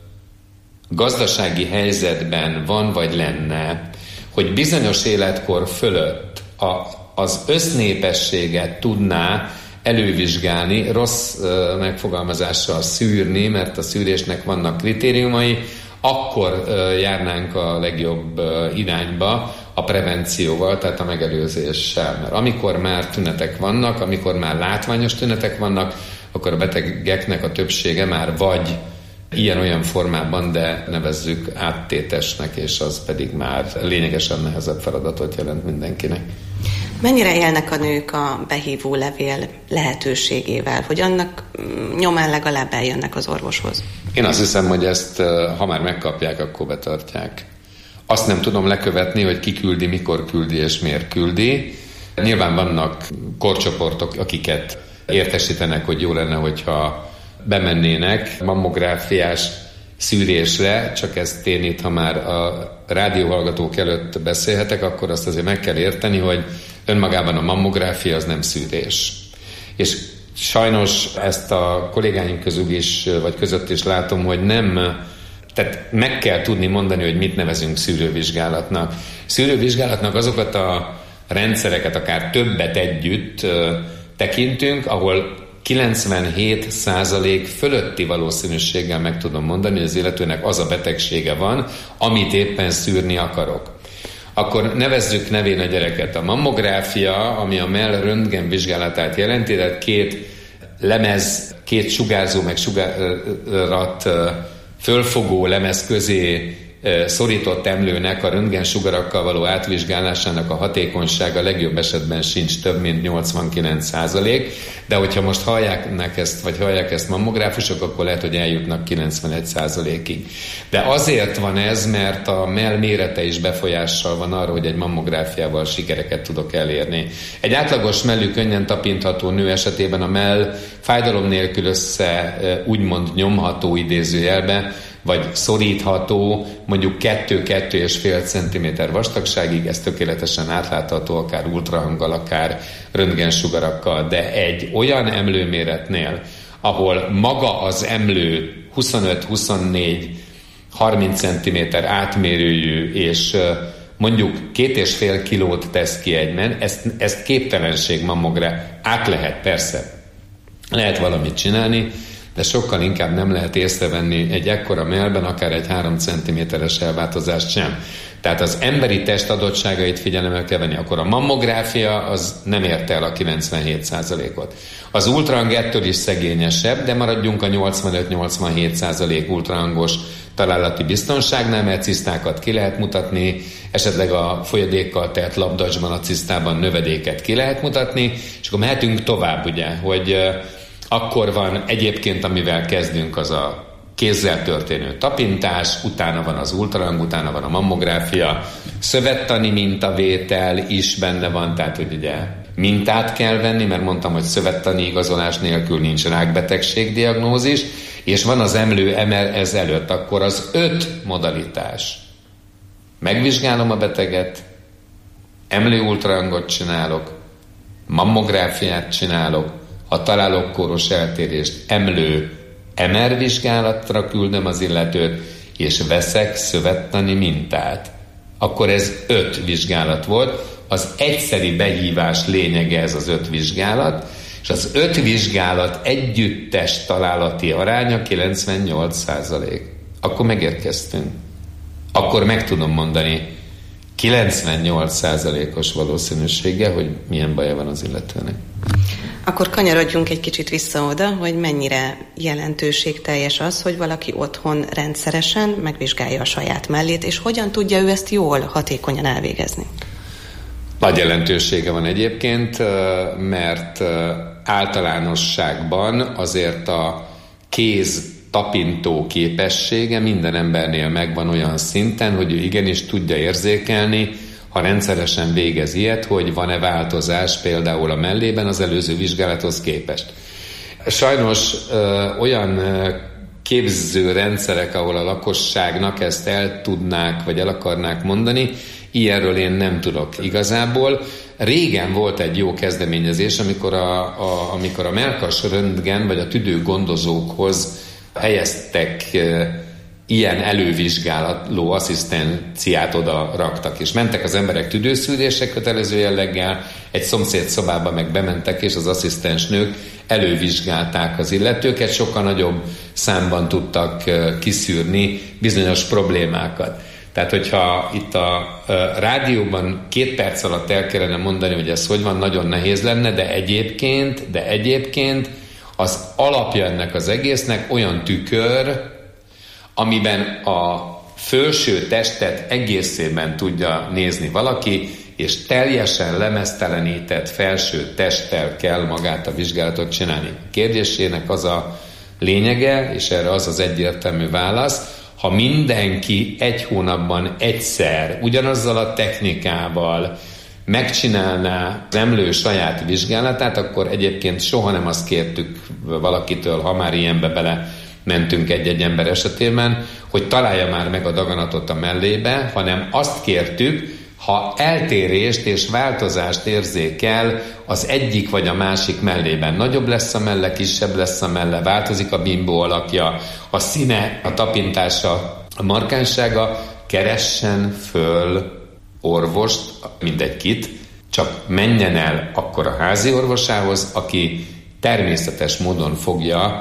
[SPEAKER 7] gazdasági helyzetben van vagy lenne, hogy bizonyos életkor fölött a, az össznépességet tudná elővizsgálni, rossz ö, megfogalmazással szűrni, mert a szűrésnek vannak kritériumai, akkor ö, járnánk a legjobb ö, irányba a prevencióval, tehát a megelőzéssel. Mert amikor már tünetek vannak, amikor már látványos tünetek vannak, akkor a betegeknek a többsége már vagy ilyen-olyan formában, de nevezzük áttétesnek, és az pedig már lényegesen nehezebb feladatot jelent mindenkinek.
[SPEAKER 6] Mennyire élnek a nők a behívó levél lehetőségével, hogy annak nyomán legalább eljönnek az orvoshoz?
[SPEAKER 7] Én azt hiszem, hogy ezt, ha már megkapják, akkor betartják. Azt nem tudom lekövetni, hogy ki küldi, mikor küldi és miért küldi. Nyilván vannak korcsoportok, akiket értesítenek, hogy jó lenne, hogyha bemennének mammográfiás szűrésre, csak ezt én itt, ha már a rádióhallgatók előtt beszélhetek, akkor azt azért meg kell érteni, hogy önmagában a mammográfia az nem szűrés. És sajnos ezt a kollégáink közül is, vagy között is látom, hogy nem, tehát meg kell tudni mondani, hogy mit nevezünk szűrővizsgálatnak. Szűrővizsgálatnak azokat a rendszereket, akár többet együtt tekintünk, ahol kilencvenhét százalék fölötti valószínűséggel meg tudom mondani, hogy az illetőnek az a betegsége van, amit éppen szűrni akarok. akkor nevezzük nevén a gyereket. A mammográfia, ami a mell röntgen vizsgálatát jelenti, tehát két lemez, két sugárzó meg sugárat fölfogó lemez közé szorított emlőnek a röntgensugarakkal való átvizsgálásának a hatékonysága legjobb esetben sincs több, mint nyolcvankilenc százalék, de hogyha most hallják ezt, vagy hallják ezt mammográfusok, akkor lehet, hogy eljutnak kilencvenegy százalékig. De azért van ez, mert a mell mérete is befolyással van arra, hogy egy mammográfiával sikereket tudok elérni. Egy átlagos mellű könnyen tapintható nő esetében a mell fájdalom nélkül össze úgymond nyomható idézőjelbe, vagy szorítható, mondjuk kettő-kettő és fél centiméter vastagságig, ez tökéletesen átlátható, akár ultrahanggal, akár röntgensugarakkal, de egy olyan emlőméretnél, ahol maga az emlő huszonöt, huszonnégy, harminc centiméter átmérőjű, és mondjuk két és fél kilót tesz ki egyben, ezt, ezt képtelenség mammográfia. Át lehet, persze, lehet valamit csinálni, de sokkal inkább nem lehet észrevenni egy ekkora mellben, akár egy három centiméteres elváltozást sem. Tehát az emberi test adottságait figyelembe kell venni. Akkor a mammográfia az nem ért el a kilencvenhét százalékot. Az ultrahang ettől is szegényesebb, de maradjunk a nyolcvanöt-nyolcvanhét százalék ultrahangos találati biztonságnál, mert cisztákat ki lehet mutatni, esetleg a folyadékkal telt labdacsban, a cisztában növedéket ki lehet mutatni, és akkor mehetünk tovább, ugye, hogy akkor van egyébként, amivel kezdünk, az a kézzel történő tapintás, utána van az ultrahang, utána van a mammográfia, szövettani mintavétel is benne van, tehát hogy ugye mintát kell venni, mert mondtam, hogy szövettani igazolás nélkül nincs rákbetegségdiagnózis, és van az emlő ez előtt, akkor az öt modalitás. Megvizsgálom a beteget, emlő ultrahangot csinálok, mammográfiát csinálok, ha találok kóros eltérést, emlő em er vizsgálatra küldöm az illetőt, és veszek szövettani mintát. Akkor ez öt vizsgálat volt. Az egyszeri behívás lényege ez az öt vizsgálat, és az öt vizsgálat együttes találati aránya kilencvennyolc százalék. Akkor megérkeztünk. Akkor meg tudom mondani kilencvennyolc százalékos valószínűséggel, hogy milyen baja van az illetőnek.
[SPEAKER 6] Akkor kanyarodjunk egy kicsit vissza oda, hogy mennyire jelentőségteljes az, hogy valaki otthon rendszeresen megvizsgálja a saját mellét, és hogyan tudja ő ezt jól, hatékonyan elvégezni.
[SPEAKER 7] Nagy jelentősége van egyébként, mert általánosságban azért a kéz tapintó képessége minden embernél megvan olyan szinten, hogy ő igenis tudja érzékelni, ha rendszeresen végez ilyet, hogy van-e változás például a mellében az előző vizsgálathoz képest. Sajnos ö, olyan képző rendszerek, ahol a lakosságnak ezt el tudnák, vagy el akarnák mondani, ilyenről én nem tudok igazából. Régen volt egy jó kezdeményezés, amikor a, a, amikor a mellkas röntgen, vagy a tüdőgondozókhoz helyeztek ilyen elővizsgálató asszisztenciát oda raktak, és mentek az emberek tüdőszűrések kötelező jelleggel, egy szomszéd szobába meg bementek, és az asszisztens nők elővizsgálták az illetőket, sokkal nagyobb számban tudtak kiszűrni bizonyos problémákat. Tehát, hogyha itt a rádióban két perc alatt el kellene mondani, hogy ez hogy van, nagyon nehéz lenne, de egyébként, de egyébként az alapja ennek az egésznek olyan tükör, amiben a felső testet egészében tudja nézni valaki, és teljesen lemeztelenített felső testtel kell magát a vizsgálatot csinálni. A kérdésének az a lényege, és erre az az egyértelmű válasz, ha mindenki egy hónapban egyszer ugyanazzal a technikával megcsinálná az emlő saját vizsgálatát, akkor egyébként soha nem azt kértük valakitől, ha már ilyenbe bele mentünk egy-egy ember esetében, hogy találja már meg a daganatot a mellébe, hanem azt kértük, ha eltérést és változást érzékel az egyik vagy a másik mellében. Nagyobb lesz a melle, kisebb lesz a melle, változik a bimbó alakja, a színe, a tapintása, a markánsága, keressen föl orvost, mindegy kit, csak menjen el akkor a házi orvosához, aki természetes módon fogja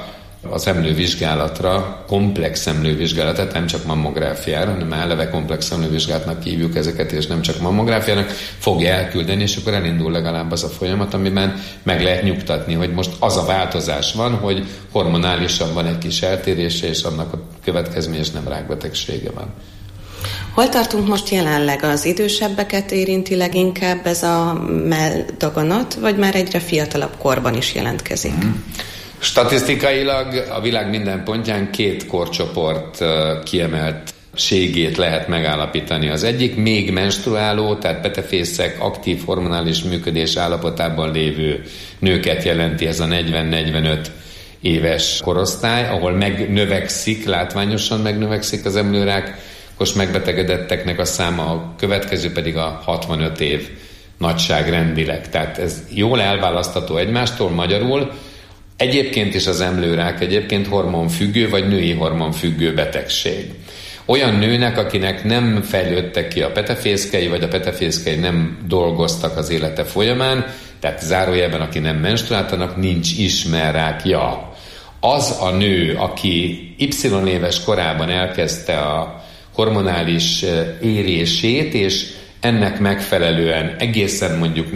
[SPEAKER 7] az emlővizsgálatra, komplex emlővizsgálat, nem csak mammográfiára, hanem eleve komplex emlővizsgálatnak hívjuk ezeket, és nem csak mammográfiának, fogja elküldeni, és akkor elindul legalább az a folyamat, amiben meg lehet nyugtatni, hogy most az a változás van, hogy hormonálisan van egy kis eltérése, és annak a következménye és nem rákbetegsége van.
[SPEAKER 6] Hol tartunk most jelenleg? Az idősebbeket érinti leginkább ez a melldaganat, vagy már egyre fiatalabb korban is jelentkezik? Hmm.
[SPEAKER 7] Statisztikailag a világ minden pontján két korcsoport kiemeltségét lehet megállapítani. Az egyik még menstruáló, tehát petefészek, aktív hormonális működés állapotában lévő nőket jelenti ez a negyven-negyvenöt éves korosztály, ahol megnövekszik, látványosan megnövekszik az emlőrákos megbetegedetteknek a száma, a következő pedig a hatvanöt év nagyságrendileg. Tehát ez jól elválasztható egymástól, magyarul. Egyébként is az emlőrák egyébként hormonfüggő vagy női hormonfüggő betegség. Olyan nőnek, akinek nem fejlődtek ki a petefészkei, vagy a petefészkei nem dolgoztak az élete folyamán, tehát zárójelben, aki nem menstruáltanak, nincs ismerrákja. Az a nő, aki Y éves korában elkezdte a hormonális érését, és ennek megfelelően egészen mondjuk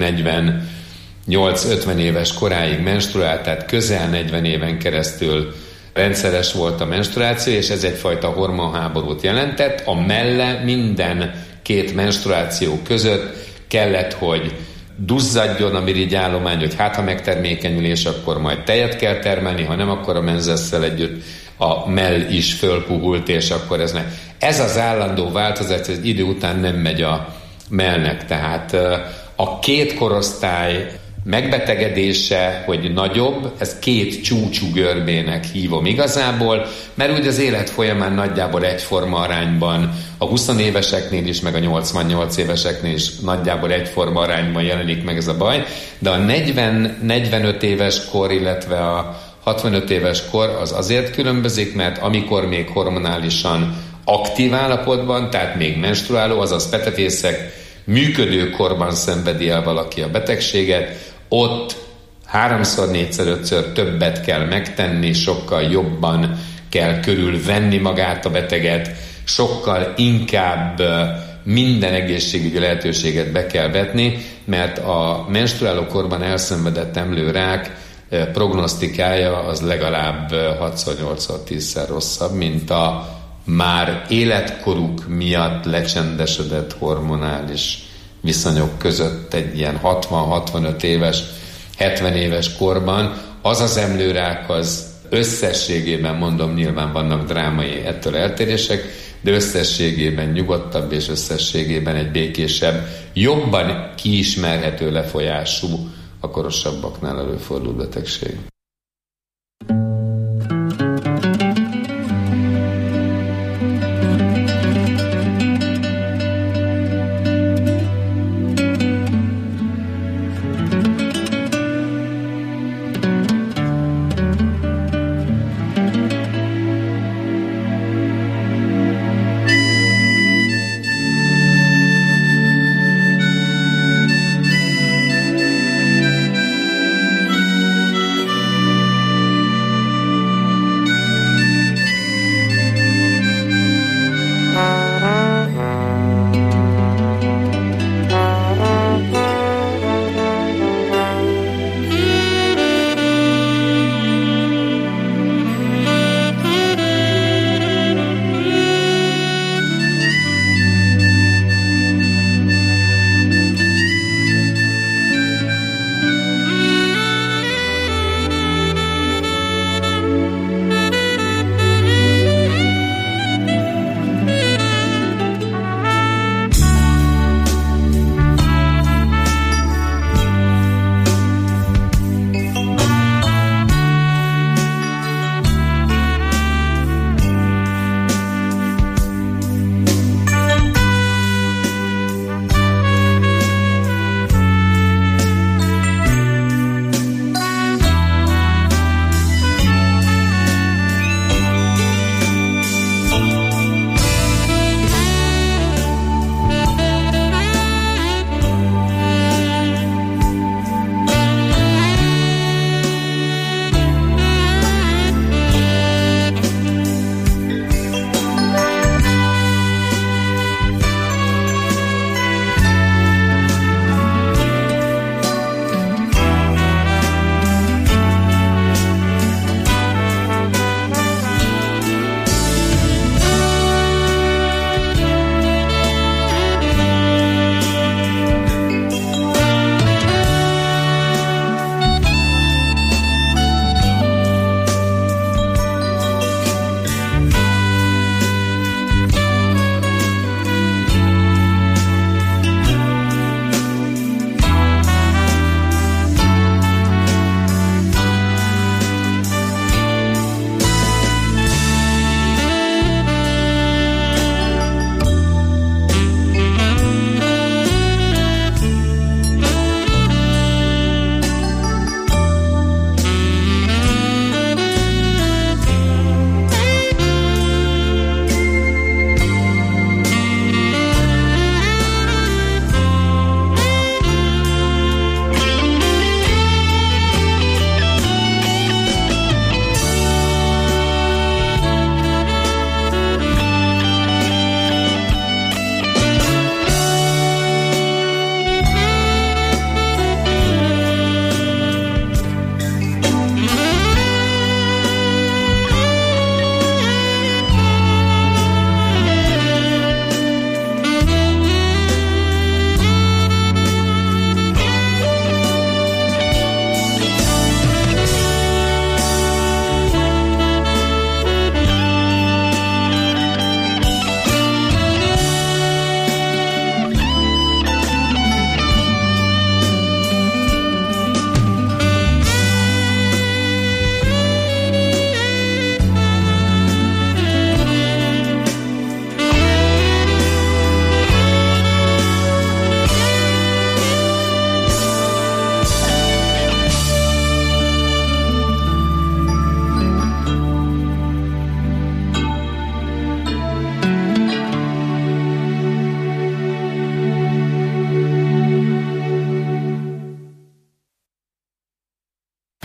[SPEAKER 7] negyvennyolc-ötven éves koráig menstruált, tehát közel negyven éven keresztül rendszeres volt a menstruáció, és ez egyfajta hormonháborút jelentett. A melle minden két menstruáció között kellett, hogy duzzadjon a mirigyállomány, hogy hát ha megtermékenyül, és akkor majd tejet kell termelni, ha nem, akkor a menzesszel együtt a mell is fölpuhult, és akkor ez meg. Ez az állandó változás, ez idő után nem megy a mellnek, tehát a két korosztály megbetegedése, hogy nagyobb, ez két csúcsú görbének hívom igazából, mert úgy az élet folyamán nagyjából egyforma arányban a húsz éveseknél is, meg a nyolcvannyolc éveseknél is nagyjából egyforma arányban jelenik meg ez a baj, de a negyven-negyvenöt éves kor, illetve a hatvanöt éves kor az azért különbözik, mert amikor még hormonálisan aktív állapotban, tehát még menstruáló, azaz petefészek működő korban szenvedi el valaki a betegséget, ott háromszor, négyszer, ötször többet kell megtenni, sokkal jobban kell körülvenni magát a beteget, sokkal inkább minden egészségügyi lehetőséget be kell vetni, mert a menstruáló korban elszenvedett emlőrák prognosztikája az legalább hatszor, nyolcszor, tízszer rosszabb, mint a már életkoruk miatt lecsendesedett hormonális viszonyok között egy ilyen hatvan-hatvanöt éves, hetven éves korban. Az az emlőrák az összességében, mondom, nyilván vannak drámai ettől eltérések, de összességében nyugodtabb és összességében egy békésebb, jobban kiismerhető lefolyású a korosabbaknál előforduló betegség.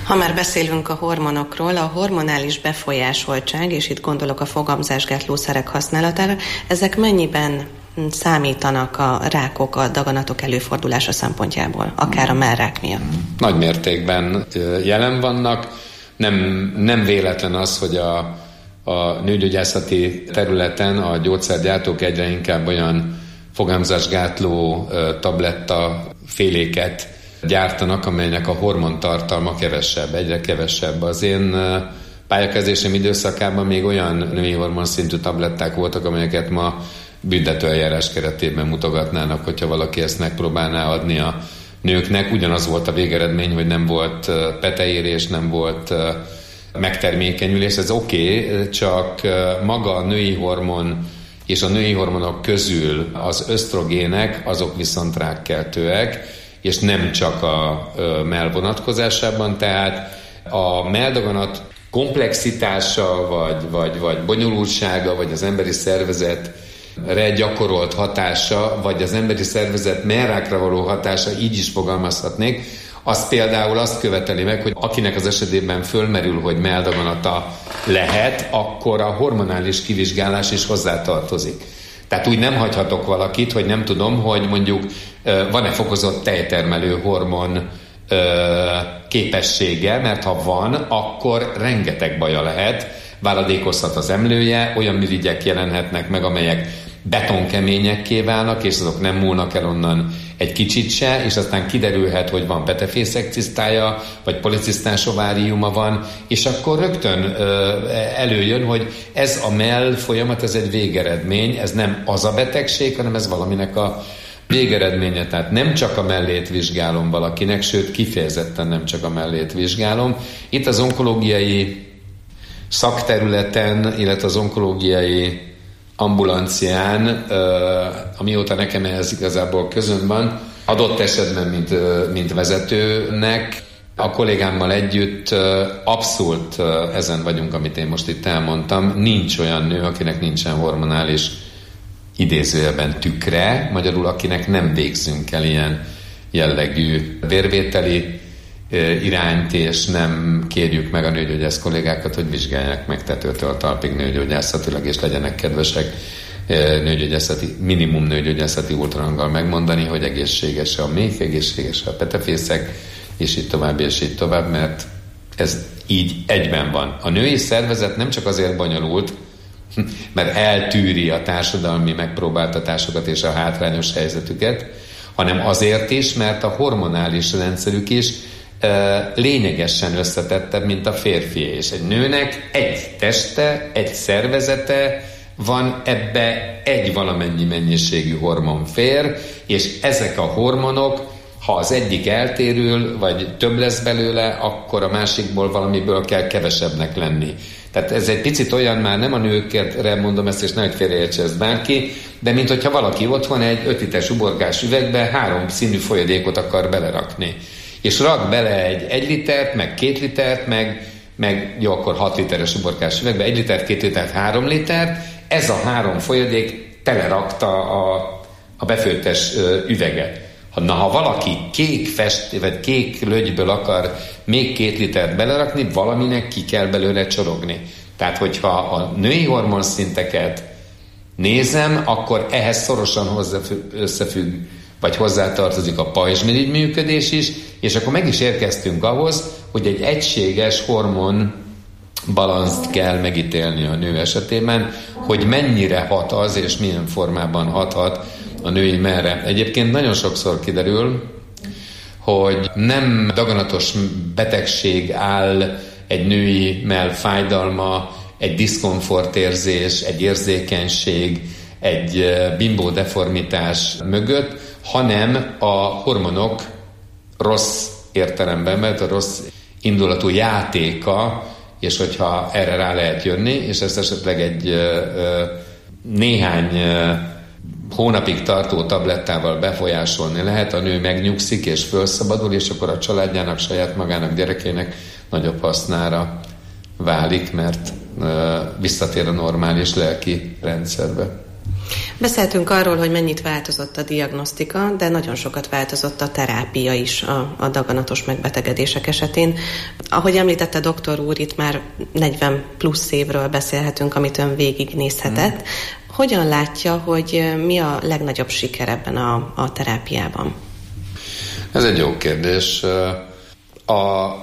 [SPEAKER 6] Ha már beszélünk a hormonokról, a hormonális befolyásoltság, és itt gondolok a fogamzásgátlószerek használatára, ezek mennyiben számítanak a rákok, a daganatok előfordulása szempontjából, akár a mellrák miatt?
[SPEAKER 7] Nagy mértékben jelen vannak. Nem, nem véletlen az, hogy a, a nőgyógyászati területen a gyógyszergyártók egyre inkább olyan fogamzásgátló tabletta féléket gyártanak, amelynek a hormontartalma kevesebb, egyre kevesebb. Az én pályakezdésem időszakában még olyan női hormon szintű tabletták voltak, amelyeket ma büntetőeljárás keretében mutogatnának, hogyha valaki ezt megpróbálná adni a nőknek. Ugyanaz volt a végeredmény, hogy nem volt peteérés, nem volt megtermékenyülés. Ez oké, okay, csak maga a női hormon és a női hormonok közül az ösztrogének, azok viszont rákkeltőek, és nem csak a mell vonatkozásában, tehát a melldaganat komplexitása, vagy, vagy, vagy bonyolultsága, vagy az emberi szervezetre gyakorolt hatása, vagy az emberi szervezet mellrákra való hatása, így is fogalmazhatnék, az például azt követeli meg, hogy akinek az esetében fölmerül, hogy melldaganata lehet, akkor a hormonális kivizsgálás is hozzátartozik. Tehát úgy nem hagyhatok valakit, hogy nem tudom, hogy mondjuk van-e fokozott tejtermelő hormon képessége, mert ha van, akkor rengeteg baja lehet, váladékozhat az emlője, olyan mirigyek jelenhetnek meg, amelyek betonkeményekké válnak, és azok nem múlnak el onnan egy kicsit se, és aztán kiderülhet, hogy van petefészekcisztája, vagy policisztás ováriuma van, és akkor rögtön ö, előjön, hogy ez a mell folyamat, ez egy végeredmény, ez nem az a betegség, hanem ez valaminek a végeredménye. Tehát nem csak a mellét vizsgálom valakinek, sőt kifejezetten nem csak a mellét vizsgálom. Itt az onkológiai szakterületen, illetve az onkológiai ambulancián, amióta nekem ehhez igazából közöm van, adott esetben, mint, mint vezetőnek, a kollégámmal együtt abszolút ezen vagyunk, amit én most itt elmondtam. Nincs olyan nő, akinek nincsen hormonális idézőjelben tükre, magyarul akinek nem végzünk el ilyen jellegű vérvételi irányt, és nem kérjük meg a nőgyógyász kollégákat, hogy vizsgálják meg tetőtől talpig nőgyógyászatilag, és legyenek kedvesek nőgyógyászati, minimum nőgyógyászati ultrahanggal megmondani, hogy egészséges a méh, egészséges a petefészek, és így tovább, és így tovább, mert ez így egyben van. A női szervezet nem csak azért bonyolult, mert eltűri a társadalmi megpróbáltatásokat és a hátrányos helyzetüket, hanem azért is, mert a hormonális rendszerük is lényegesen összetettebb, mint a férfié. És egy nőnek egy teste, egy szervezete van, ebbe egy valamennyi mennyiségű hormon fér, és ezek a hormonok, ha az egyik eltérül, vagy több lesz belőle, akkor a másikból valamiből kell kevesebbnek lenni. Tehát ez egy picit olyan, már nem a nőkre mondom ezt, és nehogy félreértse ezt bárki, de mint hogyha valaki otthon egy öt literes uborkás üvegbe három színű folyadékot akar belerakni. És rak bele egy egy litert, meg két litert, meg, meg jó, akkor hat literes uborkás üvegbe, egy litert, két litert, három litert, ez a három folyadék telerakta a, a befőttes üveget. Na, ha valaki kék fest, vagy kék lögyből akar még két litert belerakni, valaminek ki kell belőle csorogni. Tehát, hogyha a női hormonszinteket nézem, akkor ehhez szorosan összefügg, vagy hozzátartozik a pajzsmirigy működés is, és akkor meg is érkeztünk ahhoz, hogy egy egységes hormon balanszt kell megítélni a nő esetében, hogy mennyire hat az, és milyen formában hathat a női mellre. Egyébként nagyon sokszor kiderül, hogy nem daganatos betegség áll egy női mell fájdalma, egy diszkomfortérzés, egy érzékenység, egy bimbó deformitás mögött, hanem a hormonok rossz értelemben, mert a rossz indulatú játéka, és hogyha erre rá lehet jönni, és ezt esetleg egy ö, ö, néhány ö, hónapig tartó tablettával befolyásolni lehet, a nő megnyugszik és fölszabadul, és akkor a családjának, saját magának, gyerekének nagyobb hasznára válik, mert ö, visszatér a normális lelki rendszerbe.
[SPEAKER 6] Beszéltünk arról, hogy mennyit változott a diagnosztika, de nagyon sokat változott a terápia is a, a daganatos megbetegedések esetén. Ahogy említette doktor úr, itt már negyven plusz évről beszélhetünk, amit ön végignézhetett. Hmm. Hogyan látja, hogy mi a legnagyobb siker ebben a, a terápiában?
[SPEAKER 7] Ez egy jó kérdés. A,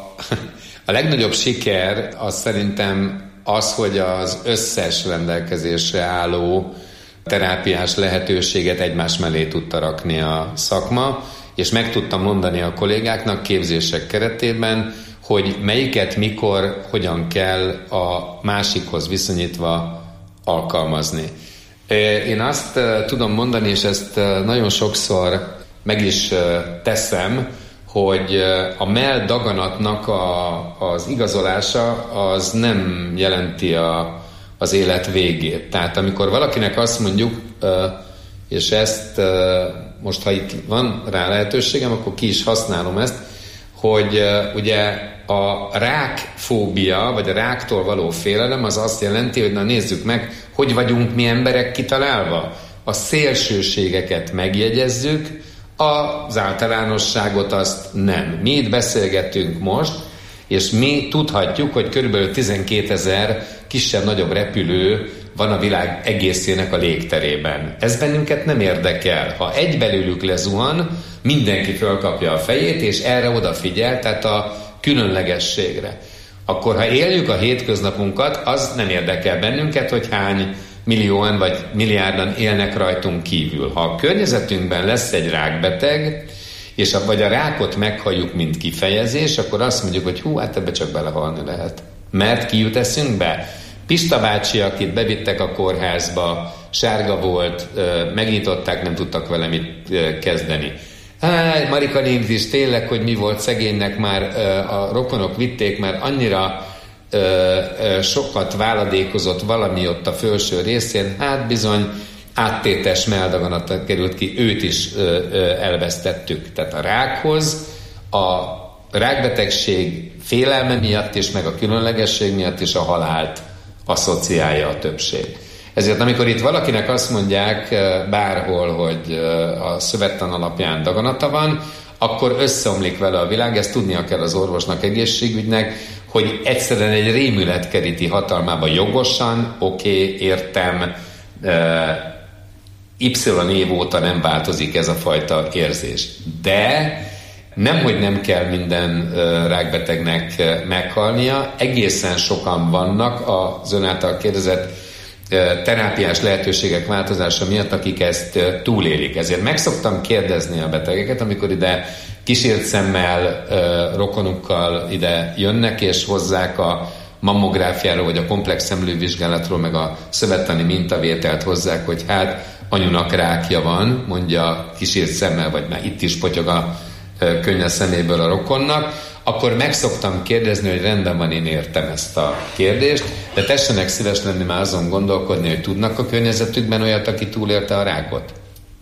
[SPEAKER 7] a legnagyobb siker az szerintem az, hogy az összes rendelkezésre álló terápiás lehetőséget egymás mellé tudta rakni a szakma, és meg tudtam mondani a kollégáknak képzések keretében, hogy melyiket, mikor, hogyan kell a másikhoz viszonyítva alkalmazni. Én azt tudom mondani, és ezt nagyon sokszor meg is teszem, hogy a mell daganatnak a, az igazolása az nem jelenti a, az élet végét. Tehát amikor valakinek azt mondjuk, és ezt most, ha itt van rá lehetőségem, akkor ki is használom ezt, hogy ugye a rákfóbia, vagy a ráktól való félelem az azt jelenti, hogy na nézzük meg, hogy vagyunk mi emberek kitalálva. A szélsőségeket megjegyezzük, az általánosságot azt nem. Mi itt beszélgetünk most, és mi tudhatjuk, hogy körülbelül tizenkétezer kisebb-nagyobb repülő van a világ egészének a légterében. Ez bennünket nem érdekel. Ha egy belőlük lezuhan, mindenki fölkapja a fejét, és erre odafigyel, tehát a különlegességre. Akkor, ha éljük a hétköznapunkat, az nem érdekel bennünket, hogy hány millióan vagy milliárdan élnek rajtunk kívül. Ha a környezetünkben lesz egy rákbeteg, és a, vagy a rákot meghalljuk, mint kifejezés, akkor azt mondjuk, hogy hú, hát ebbe csak belehalni lehet. Mert ki jut eszünkbe? Pista bácsi, akit bevittek a kórházba, sárga volt, megnyitották, nem tudtak vele mit kezdeni. Hát, Marika nénit is tényleg, hogy mi volt szegénynek, már a rokonok vitték, mert annyira sokat váladékozott valami ott a felső részén, hát bizony áttétes melldaganat került ki, őt is elvesztettük. Tehát a rákhoz a rákbetegség félelme miatt is, meg a különlegesség miatt is a halált asszociálja a többség. Ezért amikor itt valakinek azt mondják bárhol, hogy a szövettan alapján daganata van, akkor összeomlik vele a világ, ezt tudnia kell az orvosnak, egészségügynek, hogy egyszerűen egy rémület keríti hatalmába jogosan, oké, okay, értem, Y év óta nem változik ez a fajta érzés. De nemhogy nem kell minden rákbetegnek meghalnia, egészen sokan vannak az ön által kérdezett terápiás lehetőségek változása miatt, akik ezt túlélik. Ezért meg szoktam kérdezni a betegeket, amikor ide kísért szemmel, rokonukkal ide jönnek, és hozzák a mammográfiáról, vagy a komplex szemlővizsgálatról, meg a szövettani mintavételt hozzák, hogy hát anyunak rákja van, mondja kísért szemmel, vagy már itt is potyog a könny a szeméből a rokonnak, akkor meg szoktam kérdezni, hogy rendben van, én értem ezt a kérdést, de tessenek szíves lenni már azon gondolkodni, hogy tudnak a környezetükben olyat, aki túlélte a rákot.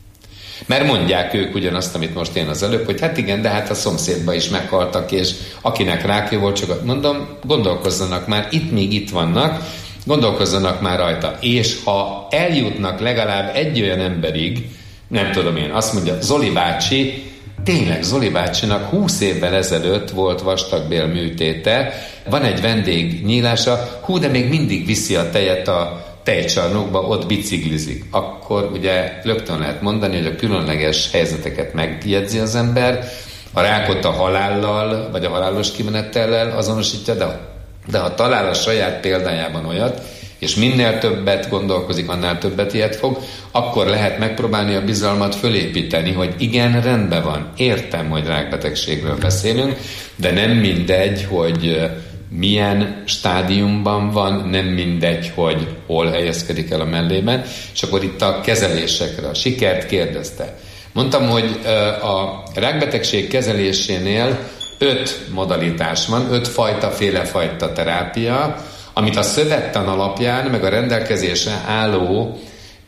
[SPEAKER 7] Mert mondják ők ugyanazt, amit most én az előbb, hogy hát igen, de hát a szomszédban is meghaltak, és akinek rákja volt, csak mondom, gondolkozzanak már, itt még itt vannak, gondolkozzanak már rajta. És ha eljutnak legalább egy olyan emberig, nem tudom én, azt mondja, Zoli bácsi, tényleg Zoli bácsinak húsz évvel ezelőtt volt vastagbél műtéte, van egy vendégnyílása, hú, de még mindig viszi a tejet a tejcsarnokba, ott biciklizik. Akkor ugye rögtön lehet mondani, hogy a különleges helyzeteket megjegyzi az ember, a rákot a halállal, vagy a halálos kimenetellel azonosítja, de, de ha talál a saját példájában olyat, és minél többet gondolkozik, annál többet ilyet fog, akkor lehet megpróbálni a bizalmat fölépíteni, hogy igen, rendben van, értem, hogy rákbetegségről beszélünk, de nem mindegy, hogy milyen stádiumban van, nem mindegy, hogy hol helyezkedik el a mellében, és akkor itt a kezelésekre, a sikert kérdezte. Mondtam, hogy a rákbetegség kezelésénél öt modalitás van, öt fajta, félefajta terápia, amit a szövettan alapján, meg a rendelkezésre álló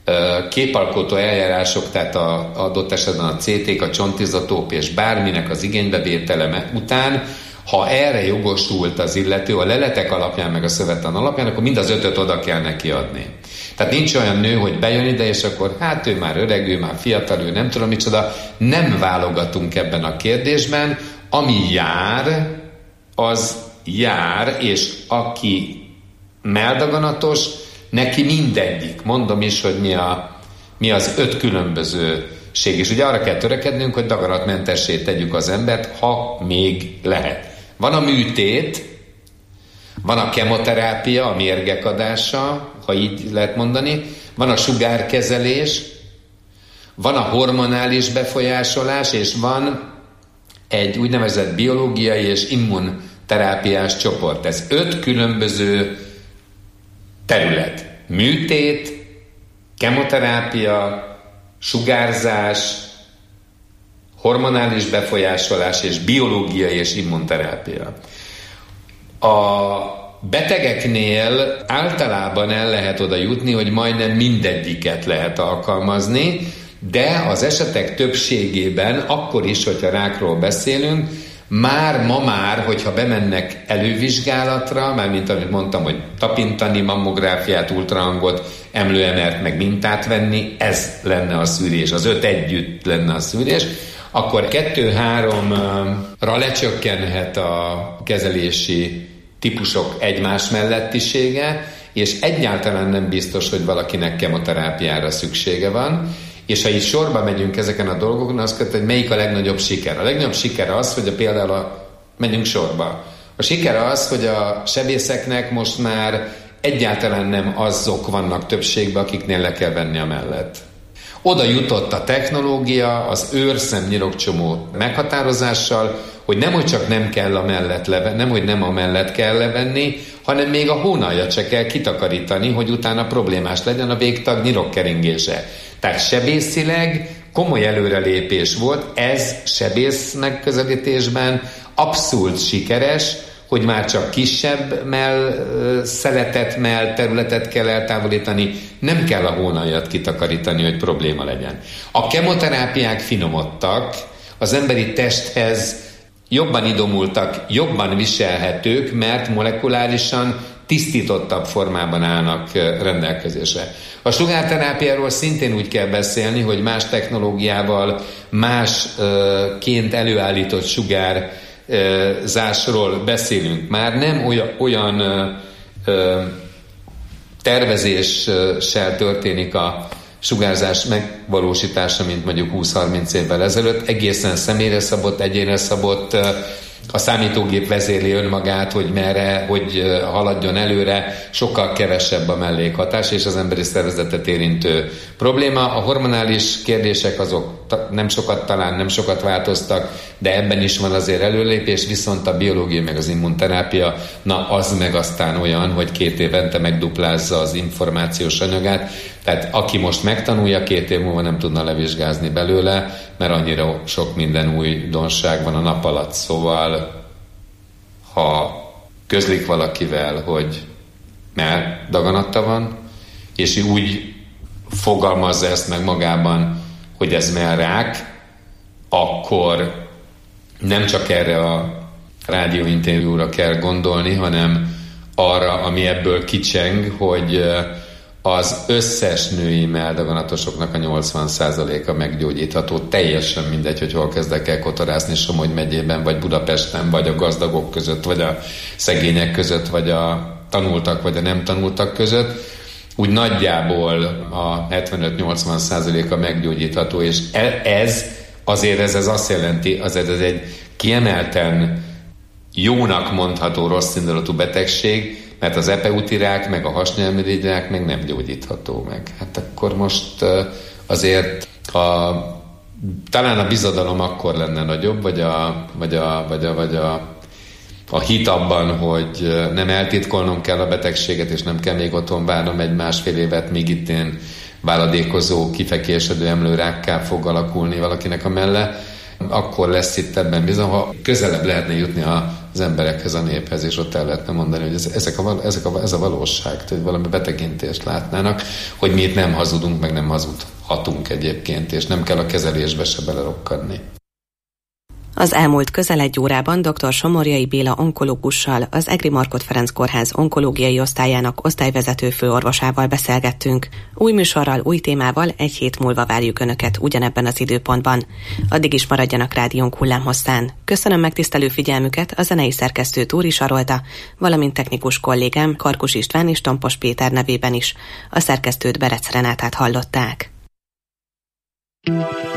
[SPEAKER 7] képalkotó eljárások, tehát a adott esetben a cé té, a csontizotóp és bárminek az igénybevétele után ha erre jogosult az illető a leletek alapján, meg a szövettan alapján, akkor mind az ötöt oda kell neki adni. Tehát nincs olyan nő, hogy bejön ide, és akkor hát ő már öreg, ő már fiatal, ő nem tudom micsoda. Nem válogatunk ebben a kérdésben. Ami jár, az jár, és aki melldaganatos, neki mindegyik. Mondom is, hogy mi, a, mi az öt különbözőség. És ugye arra kell törekednünk, hogy daganatmentessé tegyük az embert, ha még lehet. Van a műtét, van a kemoterápia, a mérgek adása, ha így lehet mondani, van a sugárkezelés, van a hormonális befolyásolás, és van egy úgynevezett biológiai és immunterápiás csoport. Ez öt különböző terület. Műtét, kemoterápia, sugárzás, hormonális befolyásolás és biológiai és immunterápia. A betegeknél általában el lehet oda jutni, hogy majdnem mindegyiket lehet alkalmazni, de az esetek többségében, akkor is, hogyha rákról beszélünk, már ma már, hogyha bemennek elővizsgálatra, mármint amit mondtam, hogy tapintani, mammográfiát, ultrahangot, emlőemert, meg mintát venni, ez lenne a szűrés, az öt együtt lenne a szűrés, akkor kettő-háromra lecsökkenhet a kezelési típusok egymás mellettisége, és egyáltalán nem biztos, hogy valakinek kemoterápiára szüksége van, és ha így sorba megyünk ezeken a dolgokon, azt követő, hogy melyik a legnagyobb siker. A legnagyobb siker az, hogy a, például a, menjünk sorba. A siker az, hogy a sebészeknek most már egyáltalán nem azok vannak többségben, akiknél le kell venni a mellet. Oda jutott a technológia az őrszem-nyirokcsomó meghatározással, hogy nem, hogy csak nem kell a mellet levenni, nem, hogy nem a mellet kell levenni, hanem még a hónaljat se kell kitakarítani, hogy utána problémás legyen a végtag nyirokkeringése. Tehát sebészileg komoly előrelépés volt, ez sebész megközelítésben abszolút sikeres, hogy már csak kisebb mell, szeletet, mell területet kell eltávolítani, nem kell a hónaljat kitakarítani, hogy probléma legyen. A kemoterápiák finomodtak, az emberi testhez jobban idomultak, jobban viselhetők, mert molekulárisan tisztítottabb formában állnak rendelkezésre. A sugárterápiáról szintén úgy kell beszélni, hogy más technológiával, másként előállított sugárzásról beszélünk. Már nem olyan, olyan tervezéssel történik a sugárzás megvalósítása, mint mondjuk húsz-harminc évvel ezelőtt. Egészen személyre szabott, egyénre szabott, a számítógép vezérli önmagát, hogy merre, hogy haladjon előre, sokkal kevesebb a mellékhatás, és az emberi szervezetet érintő probléma. A hormonális kérdések azok nem sokat, talán nem sokat változtak, de ebben is van azért előlépés, viszont a biológia meg az immunterápia, na az meg aztán olyan, hogy két évente megduplázza az információs anyagát, tehát aki most megtanulja, két év múlva nem tudna levizsgázni belőle, mert annyira sok minden újdonság van a nap alatt. Szóval, ha közlik valakivel, hogy mert daganatta van, és úgy fogalmazza ezt meg magában, hogy ez mellrák, akkor nem csak erre a rádióinterjúra kell gondolni, hanem arra, ami ebből kicseng, hogy az összes női melldaganatosoknak a nyolcvan százaléka meggyógyítható. Teljesen mindegy, hogy hol kezdek el kotorázni Somogy megyében, vagy Budapesten, vagy a gazdagok között, vagy a szegények között, vagy a tanultak, vagy a nem tanultak között. Úgy nagyjából a hetvenöt-nyolcvan százaléka meggyógyítható, és ez azért ez, ez azt jelenti, azért ez egy kiemelten jónak mondható rossz indulatú betegség, mert az epeutirák, meg a hasnyálmirigyrák meg nem gyógyítható meg. Hát akkor most azért a, talán a bizodalom akkor lenne nagyobb, vagy a, vagy a, vagy a, vagy a, a hit abban, hogy nem eltitkolnom kell a betegséget, és nem kell még otthon várnom egy másfél évet, míg itt én váladékozó, kifekésedő emlőrákká fog alakulni valakinek a melle, akkor lesz itt ebben bizony, ha közelebb lehetne jutni az emberekhez, a néphez, és ott el lehetne mondani, hogy ez, ezek a, ezek a, ez a valóság, hogy valami betekintést látnának, hogy mi itt nem hazudunk, meg nem hazudhatunk egyébként, és nem kell a kezelésbe se belerokkadni.
[SPEAKER 6] Az elmúlt közel egy órában dr. Somorjai Béla onkológussal, az Egri Markhot Ferenc Kórház onkológiai osztályának osztályvezető főorvosával beszélgettünk. Új műsorral, új témával egy hét múlva várjuk Önöket ugyanebben az időpontban. Addig is maradjanak rádiónk hullámhosszán. Köszönöm megtisztelő figyelmüket a zenei szerkesztő Túri Sarolta, valamint technikus kollégám Karkus István és Tompos Péter nevében is. A szerkesztőt, Berec Renátát hallották.